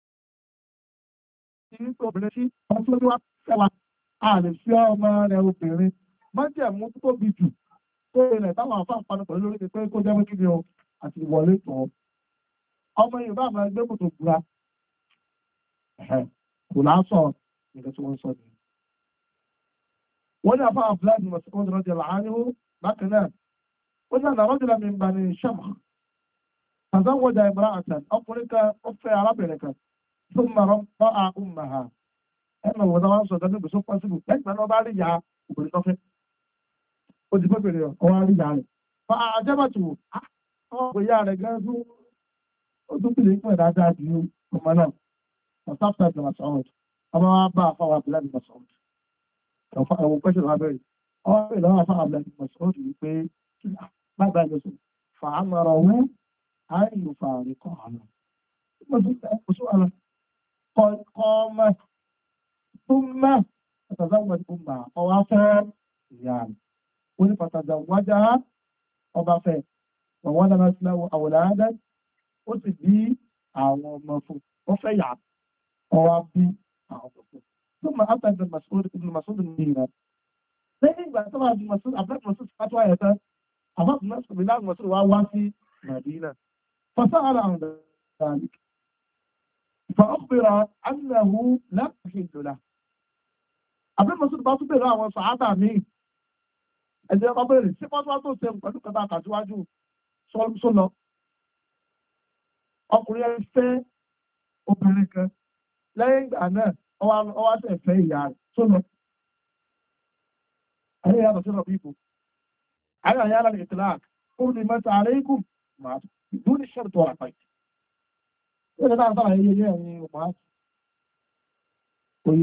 nípa obìnrin tí wọ́n tó wá fẹ́ wa a lè fi ọmọ rẹ̀ obìnrin májẹ̀mú tóbi jù tó ilẹ̀ táwọn àfáà panu pẹ̀lú lórí pé kó jẹ́ kí ni o àti ìwọlé tán ọmọ Yorùbá máa gbé kòtò gbura kò lásọ nǹkan tí wọ́n sọ nìyẹn. wọ́n ní àfáà fúlàní mọ̀síkọ́ ọ̀dọ́ ọ̀dọ́ làánú bákan náà ó ní àná rọ́jòlá mi ń bá ní sàmà tàzáwọ́jà ìmọ̀ràn àtàn ọkùnrin kan ó fẹ́ arábìnrin kan ثم رفع أمها ẹnu wọn náà wọ́n sọ ọ̀dọ́ níbi tó pọ́sibù lẹ́yìn náà wọ́n bá rí ya obìnrin tó fẹ́ ó ti fẹ́ bèrè ọwọ́ rí ya rẹ̀ fa àjẹ́bàtù àwọn òyà rẹ̀ gẹ́gẹ́ tó ó tún pèlè pẹ̀ dáadáa ju ọmọ náà ọ̀sáfẹ́ ìgbà masọ́ọ̀d ọmọ wa bá àfáwà abúlé masọ́ọ̀d ẹ̀wọ̀n pẹ́sẹ̀ wà bẹ̀rẹ̀ ọwọ́ pẹ̀lú àwọn àfáwà abúlé masọ́ọ̀d wípé bàbá ẹ̀ lọ́sọ̀ fàámọ̀rọ̀ wọn àìlù fàárí kọ̀ àná قام ثم تزوج أمها فوافى يعني فتزوجها وبافى وولدت له أولادا وتدي أو مفروض وفيع وابي ثم أتى ابن مسعود المدينة لكن بعد طبعا ابن مسعود عبد الله مسعود فتوى يتا أبغى الناس بلاد مسعود وواسي مدينة فسأل عن ذلك فأخبر أنه لا يحل له. Abdul Masud bá tún bèèrè àwọn sàádà míì. Ẹ̀jẹ̀ ọba bèèrè sí pátá tó ṣe pẹ̀lú kẹta àkàtíwájú sọ́lọ. Ọkùnrin ẹni fẹ́ obìnrin kan. Lẹ́yìn ìgbà náà, ọwá tẹ̀ fẹ́ ìyá rẹ̀ sọ́lọ. Ayé yàtọ̀ sí ọ̀bí ìbò. Ayé àyàrá ní ìtìláàkì. Ó ní mẹ́ta àrẹ ikú. Màá dún ní ṣẹ́rù tó àpáyì. Ó lè dáa sára iye ẹ̀yìn ọmọ àti òye.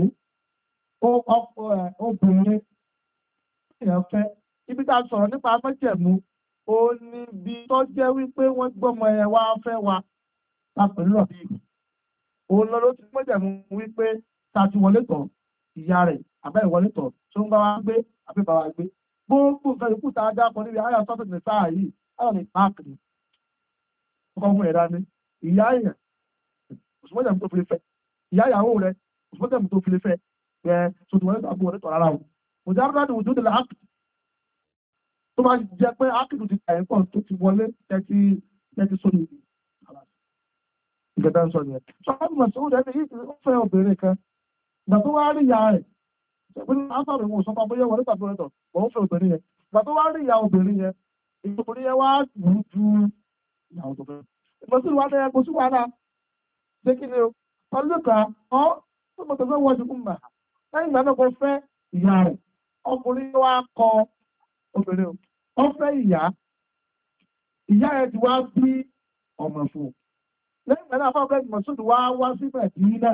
Obìnrin èèyàn fẹ́. Ibi tá a sọ̀rọ̀ nípa mẹ́jẹ̀mú, ó ní bí tó jẹ́ wípé wọ́n gbọ́mọ ẹ̀ wá fẹ́ wa lápẹ̀lú ọ̀bí ìlú. Òun lọ ló ti mẹ́jẹ̀mú wípé ta ti wọlé tọ̀ ìyá rẹ̀ àbẹ́ ìwọlé tọ̀ tó ń bá wa gbé àbí bá wa gbé. gbogbo nǹkan ìkú tá a dá kan níbi àyà sọ́tò ní sáà yìí àwọn ní páàkì ni ọkọ̀ fún ẹ̀dá ni ìyá èèyàn òṣùwọ́n jẹ̀mú tó fi lè fẹ́ ìyá ìyàwó rẹ̀ òṣùwọ́n jẹ̀mú tó fi lè fẹ́ ẹ̀ sọ̀tùwọ́n ní àbúrò rẹ̀ tọ̀ rárá o kò já rárá ní ojú ìdílé áàkì tó bá jẹ pé áàkì ti tà ẹ̀kọ́ tó ti wọlé tẹ́tí sórí ìgbẹ̀dá ń sọ nìyẹn sọ́kọ́ bí màsíwò rẹ̀ ní ó fẹ́ obìnrin kan ìgbà tó wá rí ìyá rẹ̀ ṣẹ̀gbọ́n ásàrò ìwọ̀n sọ́pá bóyá wọlé tàbí ọ̀tọ̀ òun fẹ́ obìnrin yẹn ìgbà tó wá rí ìyá obìnrin yẹn ìgbòkùnrin yẹn wá wù ú ju ìyàwó tó fẹ́ ìgbòsí wa ní ẹgbòsí wa náà ṣé kí ni o ọlọ́kà ọ́ tó mọ̀ tó fẹ́ wọ́n ti kún mà lẹ́yìn ìgbà náà kò fẹ́ ìyá rẹ̀ ọkùnrin wa kọ obìnrin ó fẹ́ ìyá yẹn ti wá bí ọmọ fún lẹ́yìn ìgbà náà fọ́ọ̀fẹ́ Mọ̀súdù wá sí Mẹ̀dínà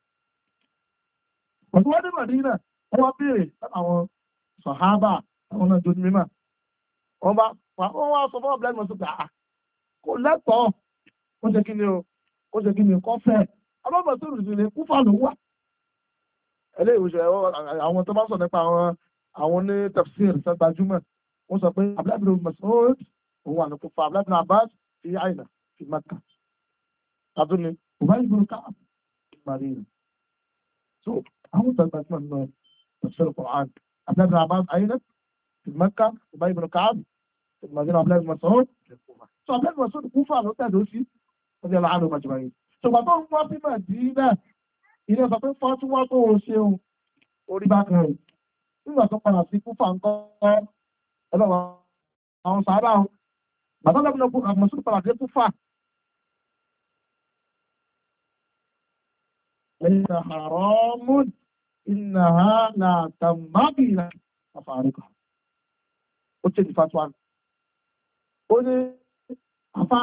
ọ̀tún wọ́n dé Mẹ̀dínà wọ́n béèrè àwọn sàhábà àwọn náà jóni mímọ̀ wọ́n wá sọ fún ọ̀bẹ̀lẹ̀ Mọ̀súdù kò lẹ́tọ̀ọ́ ó ṣe kí ni o ó ṣe kí ni kọ́ fẹ́ ọlọ́mọ̀súdù sì lè Kúfà ló wà eléyìí òṣèré àwọn tó bá sọ nípa àwọn ní tafsir gbajúmọ̀ wọ́n sọ pé abúlé Mas'ud òun wà ní Kúfà abúlé Abbas fi àyìnà fi Makkah tàbí ni Ubay ibn Ka'b Madina so àwọn tó gbajúmọ̀ nínú tafsir Qur'an abúlé Abbas àyìnà fi Makkah Ubay ibn Ka'b fi Madina abúlé Mas'ud so abúlé Mas'ud Kúfà ló tẹ̀dó sí ọdí aláàánú majmáyé ṣùgbọ́n tó ń wá sí Madina ilé sọ pé fọ́túnwá tó o ṣeun orí bá kan rẹ̀ nígbà tó padà sí Kúfà ń kọ́ ọlọ́wọ́ àwọn sàárà ọ̀ bàtà lẹ́gbẹ̀ẹ́ kú àmọ̀sùn padà dé Kúfà ẹ̀yìn haramun innaha la tambaghi àfàríkà ó ṣe ìfàtúwà ó ní àfà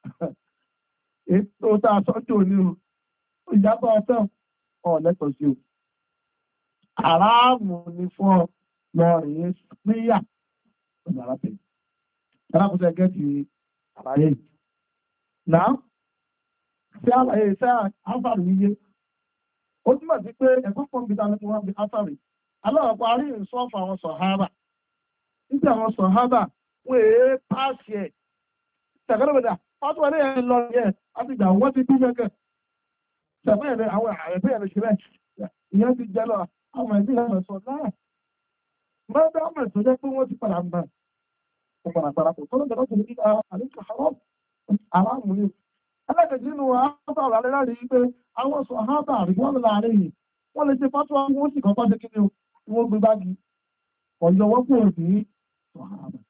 ètò tá a sọ́jú òní o ìjábọ̀ ọ̀tọ̀ ọ̀lẹ́tọ̀ sí o aráàmù ni fún ọ lọ́rin níyà ọ̀nà arábẹ̀ arákùnrin ẹgẹ́ ti àlàyé náà sí àlàyé iṣẹ́ àfàrí yíyé ó túnmọ̀ sí pé ẹ̀kọ́ pọ̀ níbi tàbí wọ́n bí àfàrí aláwọ̀pọ̀ àrí ìsọ́fà àwọn sọ̀hábà nígbà àwọn sọ̀hábà wọ́n èé pàṣẹ ẹ̀ tẹ̀gẹ́lẹ́gbẹ̀dà ọdún wọlé ẹ̀ lọ yẹ láti gbà wọ́n ti bí gẹ́gẹ́ tẹ̀fẹ́ àwọn àrẹ̀bẹ̀ ẹ̀ ṣe bẹ́ẹ̀ ìyẹn ti jẹ́ lọ àwọn ẹ̀bí ẹ̀ sọ náà mọ́tò ọmọ tó jẹ́ pé wọ́n ti padà ń bà ó padà parapọ̀ tó lọ́dọ̀ tó ní àríkà aráàmù ni ẹlẹ́kẹ̀jì nínú àwọn àrẹ láti rí pé àwọn sọ hábà àríwọ́n láàrin yìí wọ́n lè ṣe fátúwá wọ́n sì kọ́kọ́ ṣe kí ni wọ́n gbé bági ọ̀yọ́ wọ́n kò ní sọ hábà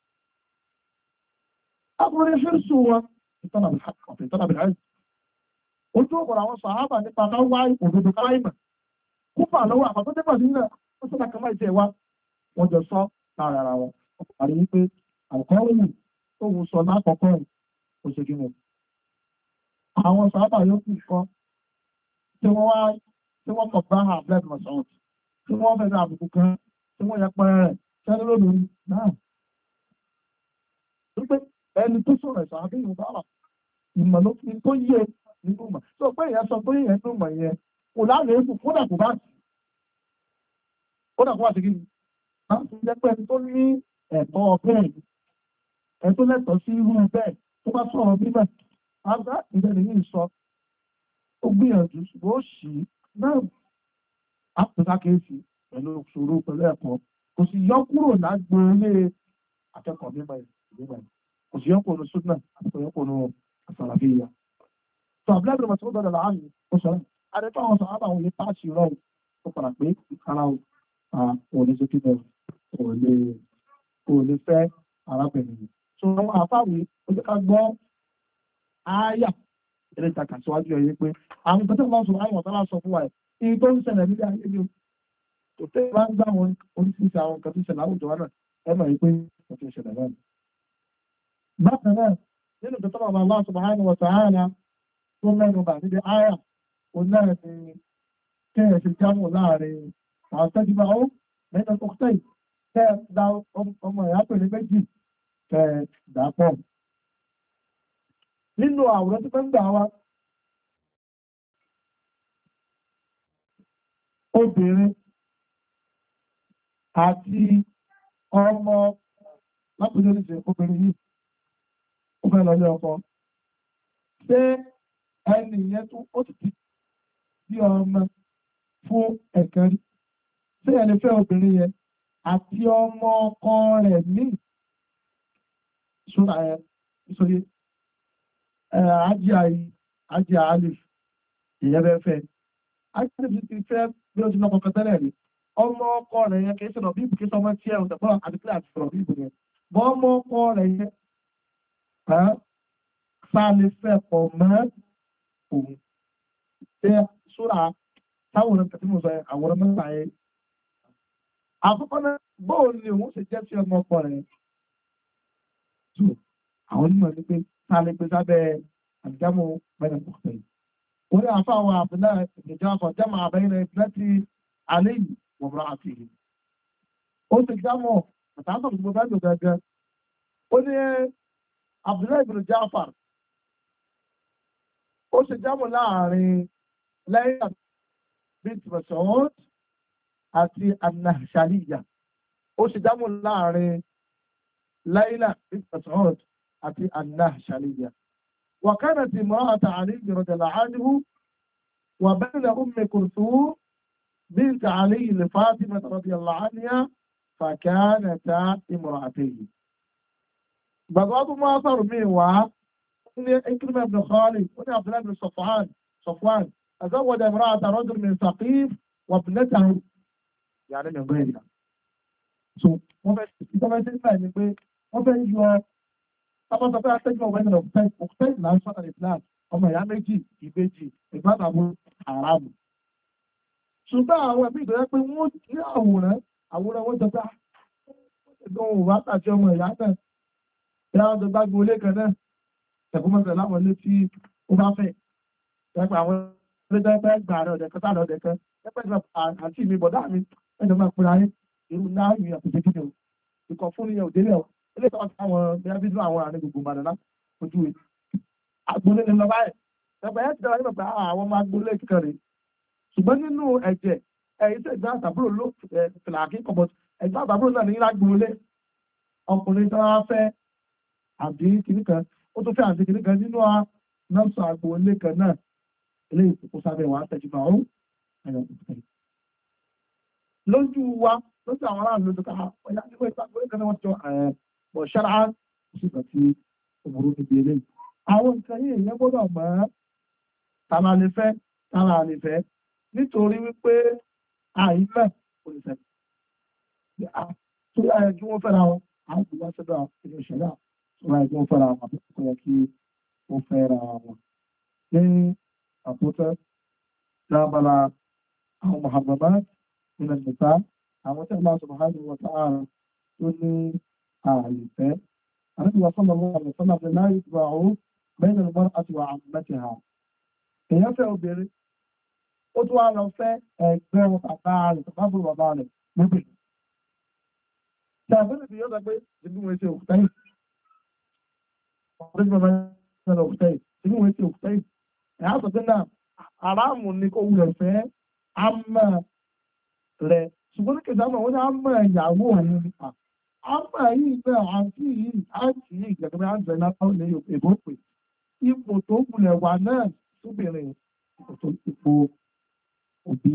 akùnrin ṣíṣù wọn ìtọ́nà bìláì ojú ọ̀pọ̀lọ̀ àwọn sàhábà nípa ká wá òdodo káláìmọ̀ Kúfà lọ́wọ́ àpàtọ́ dẹ́pọ̀ nílẹ̀ ó sọ́dà kan máa jẹ́ wa wọ́n jọ sọ lára ara wọn àrí wípé àkọ́wò tó wù sọ lákọ̀ọ́kọ́ ò ṣe gíní àwọn sàhábà yóò kù kọ́ tí wọ́n kọ̀ bá hàn bled masọ́ọ̀t tí wọ́n fẹ́ ní àbùkù kan tí wọ́n yẹ pẹ́rẹ́ rẹ̀ sẹ́ni lónìí náà wípé ẹni tó sọ̀rọ̀ ẹ̀sọ̀ àbíyàn bá wà ìmọ̀ ló fi tó yé nínú mọ̀ tó pé ìyẹn sọ pé ìyẹn tó mọ̀ yẹn kò láàrin èébù kódà kò bá sí kí ni láti jẹ́ pé ẹni tó ní ẹ̀tọ́ bẹ́ẹ̀ ẹni tó lẹ́tọ̀ọ́ sí irú bẹ́ẹ̀ tó bá sọ̀rọ̀ bíbẹ̀ àgbà ìbẹ̀rẹ̀ yìí sọ ó gbìyànjú ṣùgbọ́n ó ṣì náà àpòtá kéèsì pẹ̀lú ṣòro pẹ̀lú ẹ̀kọ́ kò sì yọ kúrò lágbo ilé akẹ́kọ̀ọ́ mímọ̀ kò sì yọ kúrò sódà àti kò yọ kúrò àsàlàfíà tó àbúlẹ́bìrì mọ̀ tí ó dọ̀dọ̀ láàyè ó sọ àdẹ́tọ́ àwọn sọ̀rọ̀ àwọn ilé páàsì rọ̀ ó padà pé ìkárà òní ṣe kí bẹ̀rẹ̀ òní fẹ́ arábìnrin so àwọn àfáwì ó jẹ́ ká gbọ́ ááyà eré ìtàkà síwájú ẹ̀yẹ pé àwọn ìpẹ́tẹ́ wọn sọ àwọn ọ̀tọ́lá sọ fún wa ẹ̀ iye tó ń ṣẹlẹ̀ nílé ayé ni tó tẹ́ bá ń gbá wọn oríṣiríṣi àwọn nǹkan tó ṣẹlẹ̀ àwùjọ wa náà ẹ mọ̀ pé kò tó ṣẹlẹ̀ náà bákan náà nínú ìpẹ́tẹ́ wọn Allah subhanahu wa ta'ala tó mẹ́nu bà níbi ááyà òun náà ni kẹ́ẹ̀ ṣe jámù láàrin àwọn tẹ́júmọ́ ó mẹ́ta kọ́kítẹ́ kẹ́ẹ̀ dá ọmọ ìyá pẹ̀lú méjì kẹ́ẹ̀ dàpọ̀ nínú àwòrán tí fẹ́ ń gbà wá obìnrin àti ọmọ lápòjọ́ ní ṣe obìnrin yìí ó fẹ́ lọ lé ọkọ ṣé ẹni yẹn tó ó ti ti bí ọmọ fún ẹ̀kan rí ṣé ẹni fẹ́ obìnrin yẹn àti ọmọ ọkọ rẹ̀ ní ìṣúra ẹ̀ nítorí ajé alif ìyẹn bẹ́ẹ̀ fẹ́ ajé ti fẹ́ bí ó ti lọ́kọ̀ kan tẹ́lẹ̀ rí ọmọ ọkọ rẹ̀ yẹn kìí sọ̀rọ̀ bíbù kìí sọmọ tí ẹ̀ òtẹ̀pọ̀ àdìpẹ́ àti sọ̀rọ̀ bíbù yẹn bọ́ ọmọ ọkọ rẹ̀ yẹn sáàlì fẹ́ pọ̀ mọ́ òun ṣe ṣúra táwọn ọ̀rẹ́ tẹ̀sí mọ̀ sọ àwọn ọmọ mẹ́ta yẹn àkọ́kọ́ náà bóun ni òun ṣe jẹ́ sí ọmọ ọkọ rẹ̀ tó àwọn onímọ̀ ní pé sáàlì gbé sábẹ́ àdìgámọ̀ bẹ́ẹ̀ pọ̀pẹ́ wọ́n ní àfáwọn àbúlá ìjọba àkọ́jọ́ máa bẹ́ẹ̀ rẹ̀ lẹ́tì alẹ́ yìí wọ́n bá àti ìlú. Ó ti jámọ̀ àtàkùn gbogbo bá lò gẹ́gẹ́. Ó ní Abdullahi ibn Ja'far. Ó ti jámọ̀ láàrin Layla bint Mas'ud àti An-Nahshaliyya. Ó ti jámọ̀ láàrin Layla bint Mas'ud àti An-Nahshaliyya. Wa kanat imra'atu Ali radhiyallahu anhu wa bayna Ummi Kulthum بنت علي لفاطمة رضي الله عنها فكانتا امرأتين. بعض ما صار منها إكرمة بن خالد وابن عبد الله بن صفوان تزوج امرأة رجل من ثقيف وابنته يعني من غيرها. wọ́n fẹ́ sílẹ̀ ní pé wọ́n fẹ́ yọ tábàtàbà àtẹ́jọ́ wẹ́nà ọ̀pẹ́ ìlànà sọ́nà ìsìláàmù ọmọ ìyá méjì ìbejì ìgbàgbọ́ àràbù. Ṣùgbọ́n àwọn ẹbí ìdọ̀rẹ́ pé wọ́n ní àwòrán wọ́n jọba ẹgbẹ́ ohun wá tàbí ọmọ ìyá náà ìyá wọn jọba gbé olé kan náà ẹ̀kọ́mọ́sẹ̀ láwọn ilé tí ó bá fẹ́ ẹgbẹ́ àwọn ẹgbẹ́ ẹgbẹ́ gbà rẹ̀ ọ̀dẹ̀ kan tààrà ọ̀dẹ̀ kan ẹgbẹ́ ìgbà àti mi bọ̀dá mi ẹjọ́ máa pera yín irú náà yìí àkùnjẹ́ kíkẹ́ o ikọ̀ fún ìyẹn òdélé ọ̀ ilé ìtọ́wọ́ sí àwọn bẹ́ẹ̀ bí àwọn àárín gbogbo Ìbàdàn lá ojú ẹ̀ agbolé ni lọ báyìí ẹgbẹ́ ẹ̀ ti dára nígbà pé àwọn ọmọ agbolé kíkan rèé ṣùgbọ́n nínú ẹ̀jẹ̀ ẹ̀yìn tó ẹ̀gbọ́n àtàbúrò ló fìlà àkíkọ̀ bọ̀ ẹ̀gbọ́n àtàbúrò náà ní lágbóolé ọkùnrin tó wá fẹ́ àbí kìnnì kan ó tó fẹ́ àbí kìnnì kan nínú nọ́ọ̀sì àgbóolé kan náà eléyìí kò sábẹ́ wàá tẹ̀jú náà ó ẹ̀yọ̀ kò lójú wa lójú àwọn aráàlú lójú ká ọ̀yá nígbà ìgbàgbọ́ kan náà wọ́n jọ bọ̀ ṣára ṣùgbọ́n tí òmùrú níbi eléyìí àwọn nǹkan yìí èèyàn gbọ́dọ̀ mọ̀ tààlà lè fẹ́ tààlà lè fẹ́ nítorí wípé àìmọ̀ olùsẹ̀lẹ̀ tó yára kí wọ́n fẹ́ra wọn àwọn ìgbà sọ́dọ̀ ilé ìṣẹ̀lẹ̀ tó yára kí wọ́n fẹ́ra wọn àbí kò yẹ kí wọ́n fẹ́ra wọn. ní àpótẹ́ lábala àwọn mọ̀hàbàbá nílẹ̀ nìta àwọn tẹ́ máa sọ̀rọ̀ hàn wọ́n tá ààrùn tó ní àìfẹ́ àti wà sọ́nà wọn àmì sọ́nà àti láì ìgbà ọ̀hún bẹ́ẹ̀ ni wọ́n àti wà àmì mẹ́tì hà. èèyàn fẹ́ obìnrin ó tún wá lọ fẹ́ ẹgbẹ́ bàbá rẹ̀ tó bá bú bàbá rẹ̀ lóbì. Ṣàbẹ́lẹ̀ tí yóò sọ pé ìbí wọn ṣe òkúta yìí. Ọ̀pọ̀ tí bàbá ṣe lọ òkúta yìí, ìbí wọn ṣe òkúta yìí. Ẹ̀yà sọ pé náà, aráàmù ni kò wulẹ̀ fẹ́ àmà rẹ̀. Ṣùgbọ́n ní kejì àmà wọn ní àmà ìyàwó òun nípa. Àmà yìí náà àǹtí yìí ìgbàgbọ́ àǹtí lápá ní èbó pè. Ipò tó wulẹ̀ wà náà tóbìnrin ipò òbí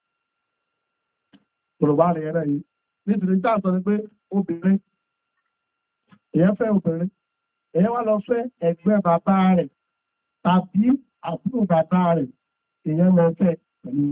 Yorùbá rẹ̀ rẹ̀ yìí nítorí tá à sọ ni pé obìnrin èèyàn fẹ́ obìnrin èèyàn wá lọ fẹ́ ẹgbẹ́ bàbá rẹ̀ tàbí àbúrò bàbá rẹ̀ èèyàn lọ fẹ́ pẹ̀lú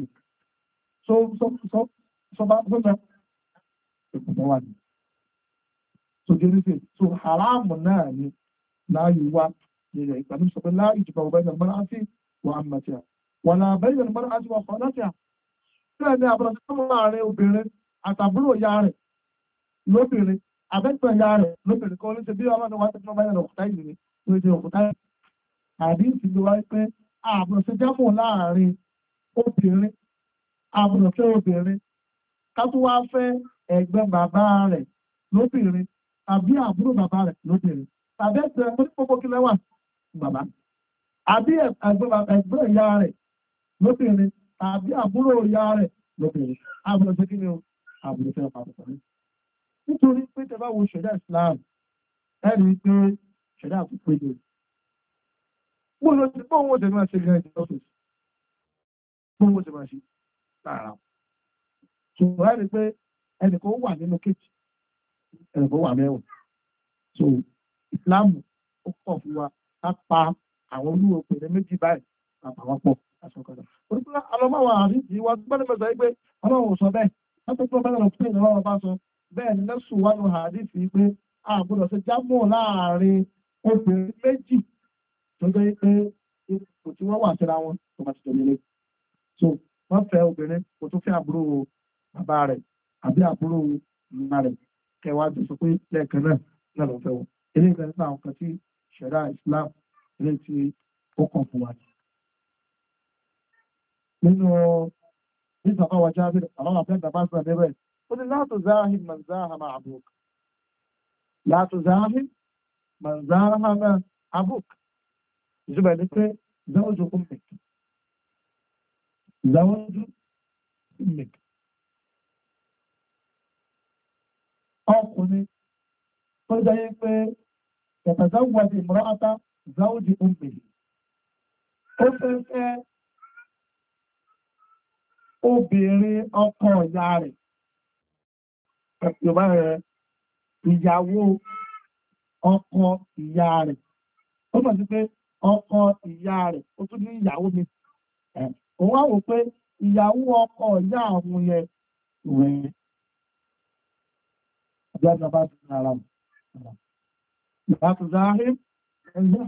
sọ́bà ìpùpọ̀ wà ní sojúrísè so haramu náà ni láàyè wá nílẹ̀ ìpàdé sọ pé láàyè ìjọba ọba ìjọba àti wà á mọ̀tíà wà náà bẹ́ẹ̀ ìjọba àti wà fọ́nàtíà bẹ́ẹ̀ ni àbúrò tó mọ́ láàrin obìnrin àtàbúrò ya rẹ̀ lóbìnrin àbẹ́tọ̀ ya rẹ̀ lóbìnrin kan ló ṣe bí ọlọ́dún wá tẹ́tí ọba ìrìn òkúta ìlú ní ojú òkúta ìlú àdínsì ló wáyé pé àbúrò ṣe jámọ̀ láàrin obìnrin àbúrò fẹ́ obìnrin ká tó wá fẹ́ ẹ̀gbẹ́ bàbá rẹ̀ lóbìnrin àbí àbúrò bàbá rẹ̀ lóbìnrin tàbí ẹ̀gbẹ́ gbogbo kí lẹ́wà bàbá àbí ẹ̀gbẹ́ ìyá rẹ̀ lóbìnrin àbí àbúrò ìyá rẹ̀ lóbìnrin àbúrò ṣe kí ni o àbúrò fẹ́ pàtàkì nítorí pé tẹ bá wo ṣẹ̀dá Islam ẹ̀rí pé ṣẹ̀dá àkókò èdè mo lọ sí bóun ó ti máa ṣe gan ìjọba ọ́fíìsì bóun ó ti máa ṣe lára ṣùgbọ́n ẹ̀rí pé ẹnìkan wà nínú kéèkì ẹnìkan wà mẹ́wọ̀n so Islam ó pọ̀ fún wa ká pa àwọn olúwo pèrè méjì báyìí àpàwọn pọ̀ àṣọkọ̀dọ̀ onígbà alọ́mọ́wà àríjì wa gbọ́dọ̀ mẹ́sà yìí pé ọlọ́run sọ bẹ́ẹ̀ látọ́ tó bẹ́ẹ̀ lọ fún ìrọ̀lọ́run bá sọ bẹ́ẹ̀ ni lẹ́sùn wà ní àdìsí pé a gbọ́dọ̀ ṣe jámọ́ láàrin obìnrin méjì tó jẹ́ pé ipò tí wọ́n wà síra wọn tó bá ti tẹ̀lé lé so wọ́n fẹ́ obìnrin kò tún fẹ́ àbúrò bàbá rẹ̀ àbí àbúrò ìyá rẹ̀ kẹwàá tó sọ pé lẹ́ẹ̀kan náà ló fẹ́ wọn eléyìí kan nípa àwọn kan tí ṣẹ̀dá Islam eléyìí tí ó kàn fún wa nínú nígbà wa Jábìr àwọn àfẹ́ǹdà bá sọ níbẹ̀ ó ní la tuzahim man zahama abuk la tuzahim man zahama abuk ìjọba ẹni pé zawju ummik zawju ummik ọkùnrin tó jẹ́ pé yatazawwaju imra'ata zawji ummik ó fẹ́ obìnrin ọkọ ìyá rẹ̀ yorùbá rẹ̀ ìyàwó ọkọ ìyá rẹ̀ ó mọ̀ sí pé ọkọ ìyá rẹ̀ ó tún ní ìyàwó mi òun wá wò pé ìyàwó ọkọ ìyá àwọn yẹn rẹ̀ ọjọ́ ìjọba ti ní ara ìgbà tó záhé ẹgbẹ́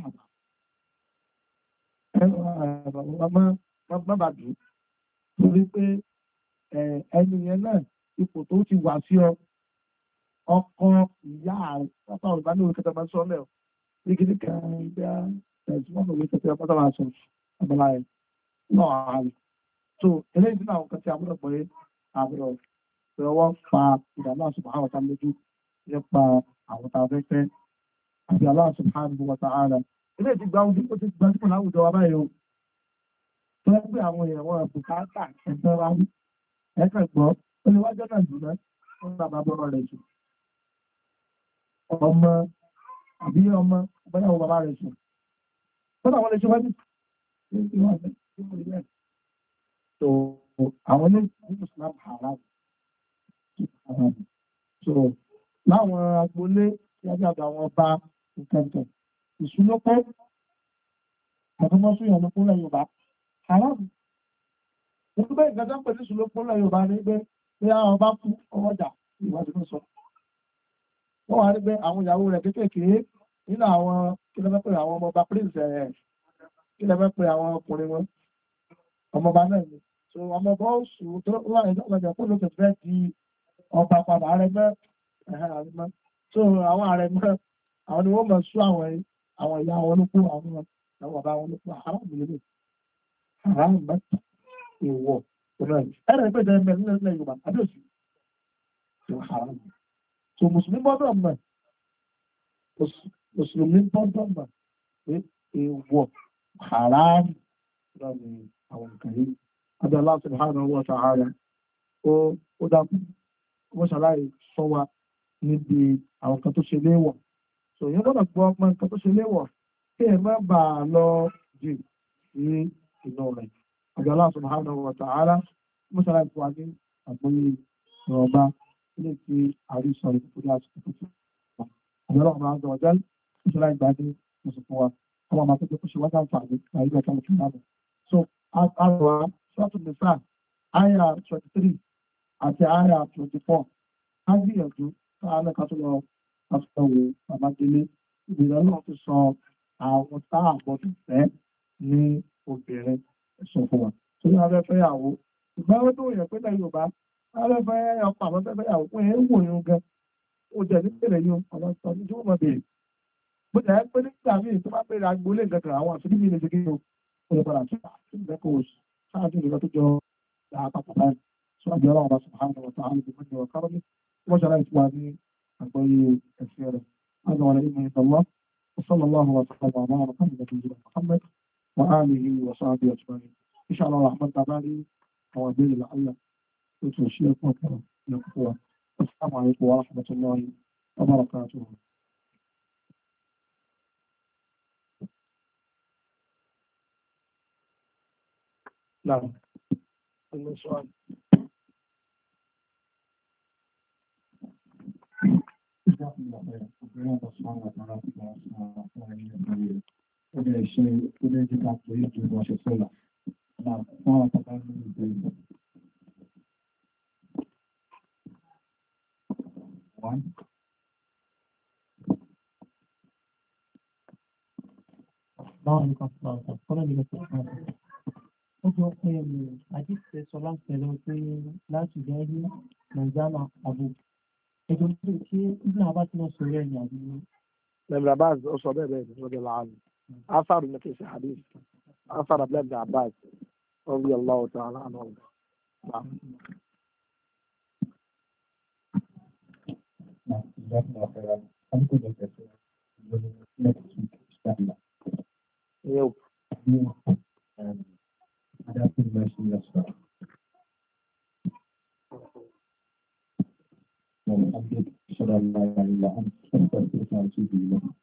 àbá bàbá torí pé ẹni yẹn náà ipò tó ti wà sí ọkọ ìyá rẹ̀ pápá òrùbá ní oríkẹta máa ń sọ mẹ́ọ̀ ní kí ní kan ìgbà ẹ̀sùn òwe tẹ̀sẹ̀ pátá máa sọ abala ẹ̀ náà àárẹ̀ so eléyìí nínú àwọn kan tí a gbọ́dọ̀ pé àbúrò pé ọwọ́ fa ìdààmú subhanahu wa ta'ala lójú nípa àwọn tá a fẹ́ fẹ́ àti Allah subhanahu wa ta'ala eléyìí ti gba ojú ó ti gbajúmọ̀ láwùjọ wa báyìí o tó ń gbé àwọn èèyàn wọn bùkátà ẹ̀gbọ́n wa ní ẹ̀kọ́ gbọ́ ó lè wájọ́ náà jù lọ wọ́n bá bàbá rẹ̀ sùn ọmọ àbí ọmọ ọgbẹ́yàwó bàbá rẹ̀ sùn tọ́nà àwọn lè ṣe wájú so àwọn ní Islam haram so láwọn agboolé tí a jáde àwọn ọba ìkẹntẹ ìṣúlọ́pọ̀ àtúmọ̀sùn ìyànà fúnlẹ̀ Yorùbá haram wọ́n bẹ́ ìgbàjá pẹ̀lú ìṣúlọ́pọ̀ lẹ̀ Yorùbá ní pé àwọn ọba kú ọmọjà ìwádìí tó sọ wọ́n wá rí pé àwọn ìyàwó rẹ̀ kéékèèké nínú àwọn kílẹ̀mẹ́pẹ̀ àwọn ọmọọba prince kílẹ̀mẹ́pẹ̀ àwọn ọkùnrin wọn ọmọọba náà ni so ọmọọba oṣù tó wà ní ìjọba kó ló ti fẹ́ di ọba padà àrẹ̀mẹ́ so àwọn àrẹ̀mẹ́ àwọn ni wọ́n mọ̀ sú àwọn ìyá wọn ló kó àwọn bàbá wọn ló kó arábìnrin mẹ́ta ìwọ̀ ẹ̀rẹ̀ pé dẹ́rẹ́ mẹ́rin nílẹ̀ Yorùbá adóòsì tó haram so mùsùlùmí gbọ́dọ̀ mọ̀ pé ìwọ̀ haram náà ni àwọn nǹkan yìí adé Allah subhanahu wa ta'ala ó dákú wọ́n ṣàlàyé sọ wa níbi àwọn kan tó ṣe léèwọ̀ so yẹn gbọ́dọ̀ gbọ́ ọmọ nǹkan tó ṣe léèwọ̀ kí ẹ má bàa lọ jù ní inú rẹ̀ adé Allah subhanahu wa ta'ala wọ́n ṣàlàyé fún wa ní àgbóyé ìrọ̀bá ilé tí àríṣọ ìpínlẹ̀ láti kòkòtò àjọ́lọ́ ọmọ àjọ ọjọ́ ìṣẹ́lá ìgbàdé oṣù fún wa ọmọ àmà tó jẹ́ kó ṣe wájà àǹfààní àìgbà tó lè fi lánàá so àrùwá sọ́tún nìfà àyà 23 àti àyà 24 á gbìyànjú káàlẹ́ ká tó lọ àtúnwò àbájélé ìgbìyànjú náà ti sọ àwọn táà gbọdọ̀ fẹ́ ní obìnrin ẹ̀sùn fún wa tó ní abẹ́fẹ́ yàwó ìgbàwó tó yẹ pé lẹ́yìn Yorùbá alẹ́fẹ́ ọkọ̀ àwọn fẹ́fẹ́ yàwó fún ẹ̀ ń wò yún gan ó jẹ́ nípìnlẹ̀ yún ọ̀nà ìtọ́jú tí wọ́n mọ̀ bèèrè bó jẹ́ pé nígbà míì tó bá bèèrè agboolé nǹkan àwọn àṣírí mi lè ṣe kí o ó lè padà sí ìgbẹ́kọ̀ ṣáájú ìgbà tó jọ àpapọ̀ báyìí sọ àjọ ọlọ́run bá subhanahu wa ta'ala bí wọ́n kárọ́ ní wọ́n ṣàlàyé fún wa ní àgbọ́yé ẹ̀sìn rẹ̀ هذا ولا إله إلا الله وصلى الله وسلم على نبينا محمد وآله وصحبه أجمعين إن شاء الله الرحمن تعالى وبين العلم وتوشيك وكرم الأخوة السلام عليكم ورحمة الله وبركاته. نعم. السؤال. جزاكم الله خيرا. الله سبحانه وتعالى وده الشيء وده يجب يجب وشيء. نعم. ما تقول one. بارك الله فيك. قل لي بس. Ojo àdìsí sọlá pẹ̀lú pé láti jẹ́ Nàìjíríà àbò. Ẹjọ́ tó ṣe Ibn Abbas náà sọ̀rọ̀ ẹ̀yìn àbí. Ibn Abbas ó sọ bẹ́ẹ̀ bẹ́ẹ̀ ní ọjọ́ láàánú. Afáàrù ní kí n ṣe àdìsí. Afáàrù abúlé Ibn Abbas. رضي الله تعالى عنه. جزاكم الله خيرا. أنتم جزاكم الله. يوم. هذا كل ما يصير. أشهد أن لا إله إلا أنت أستغفرك وأتوب إليك.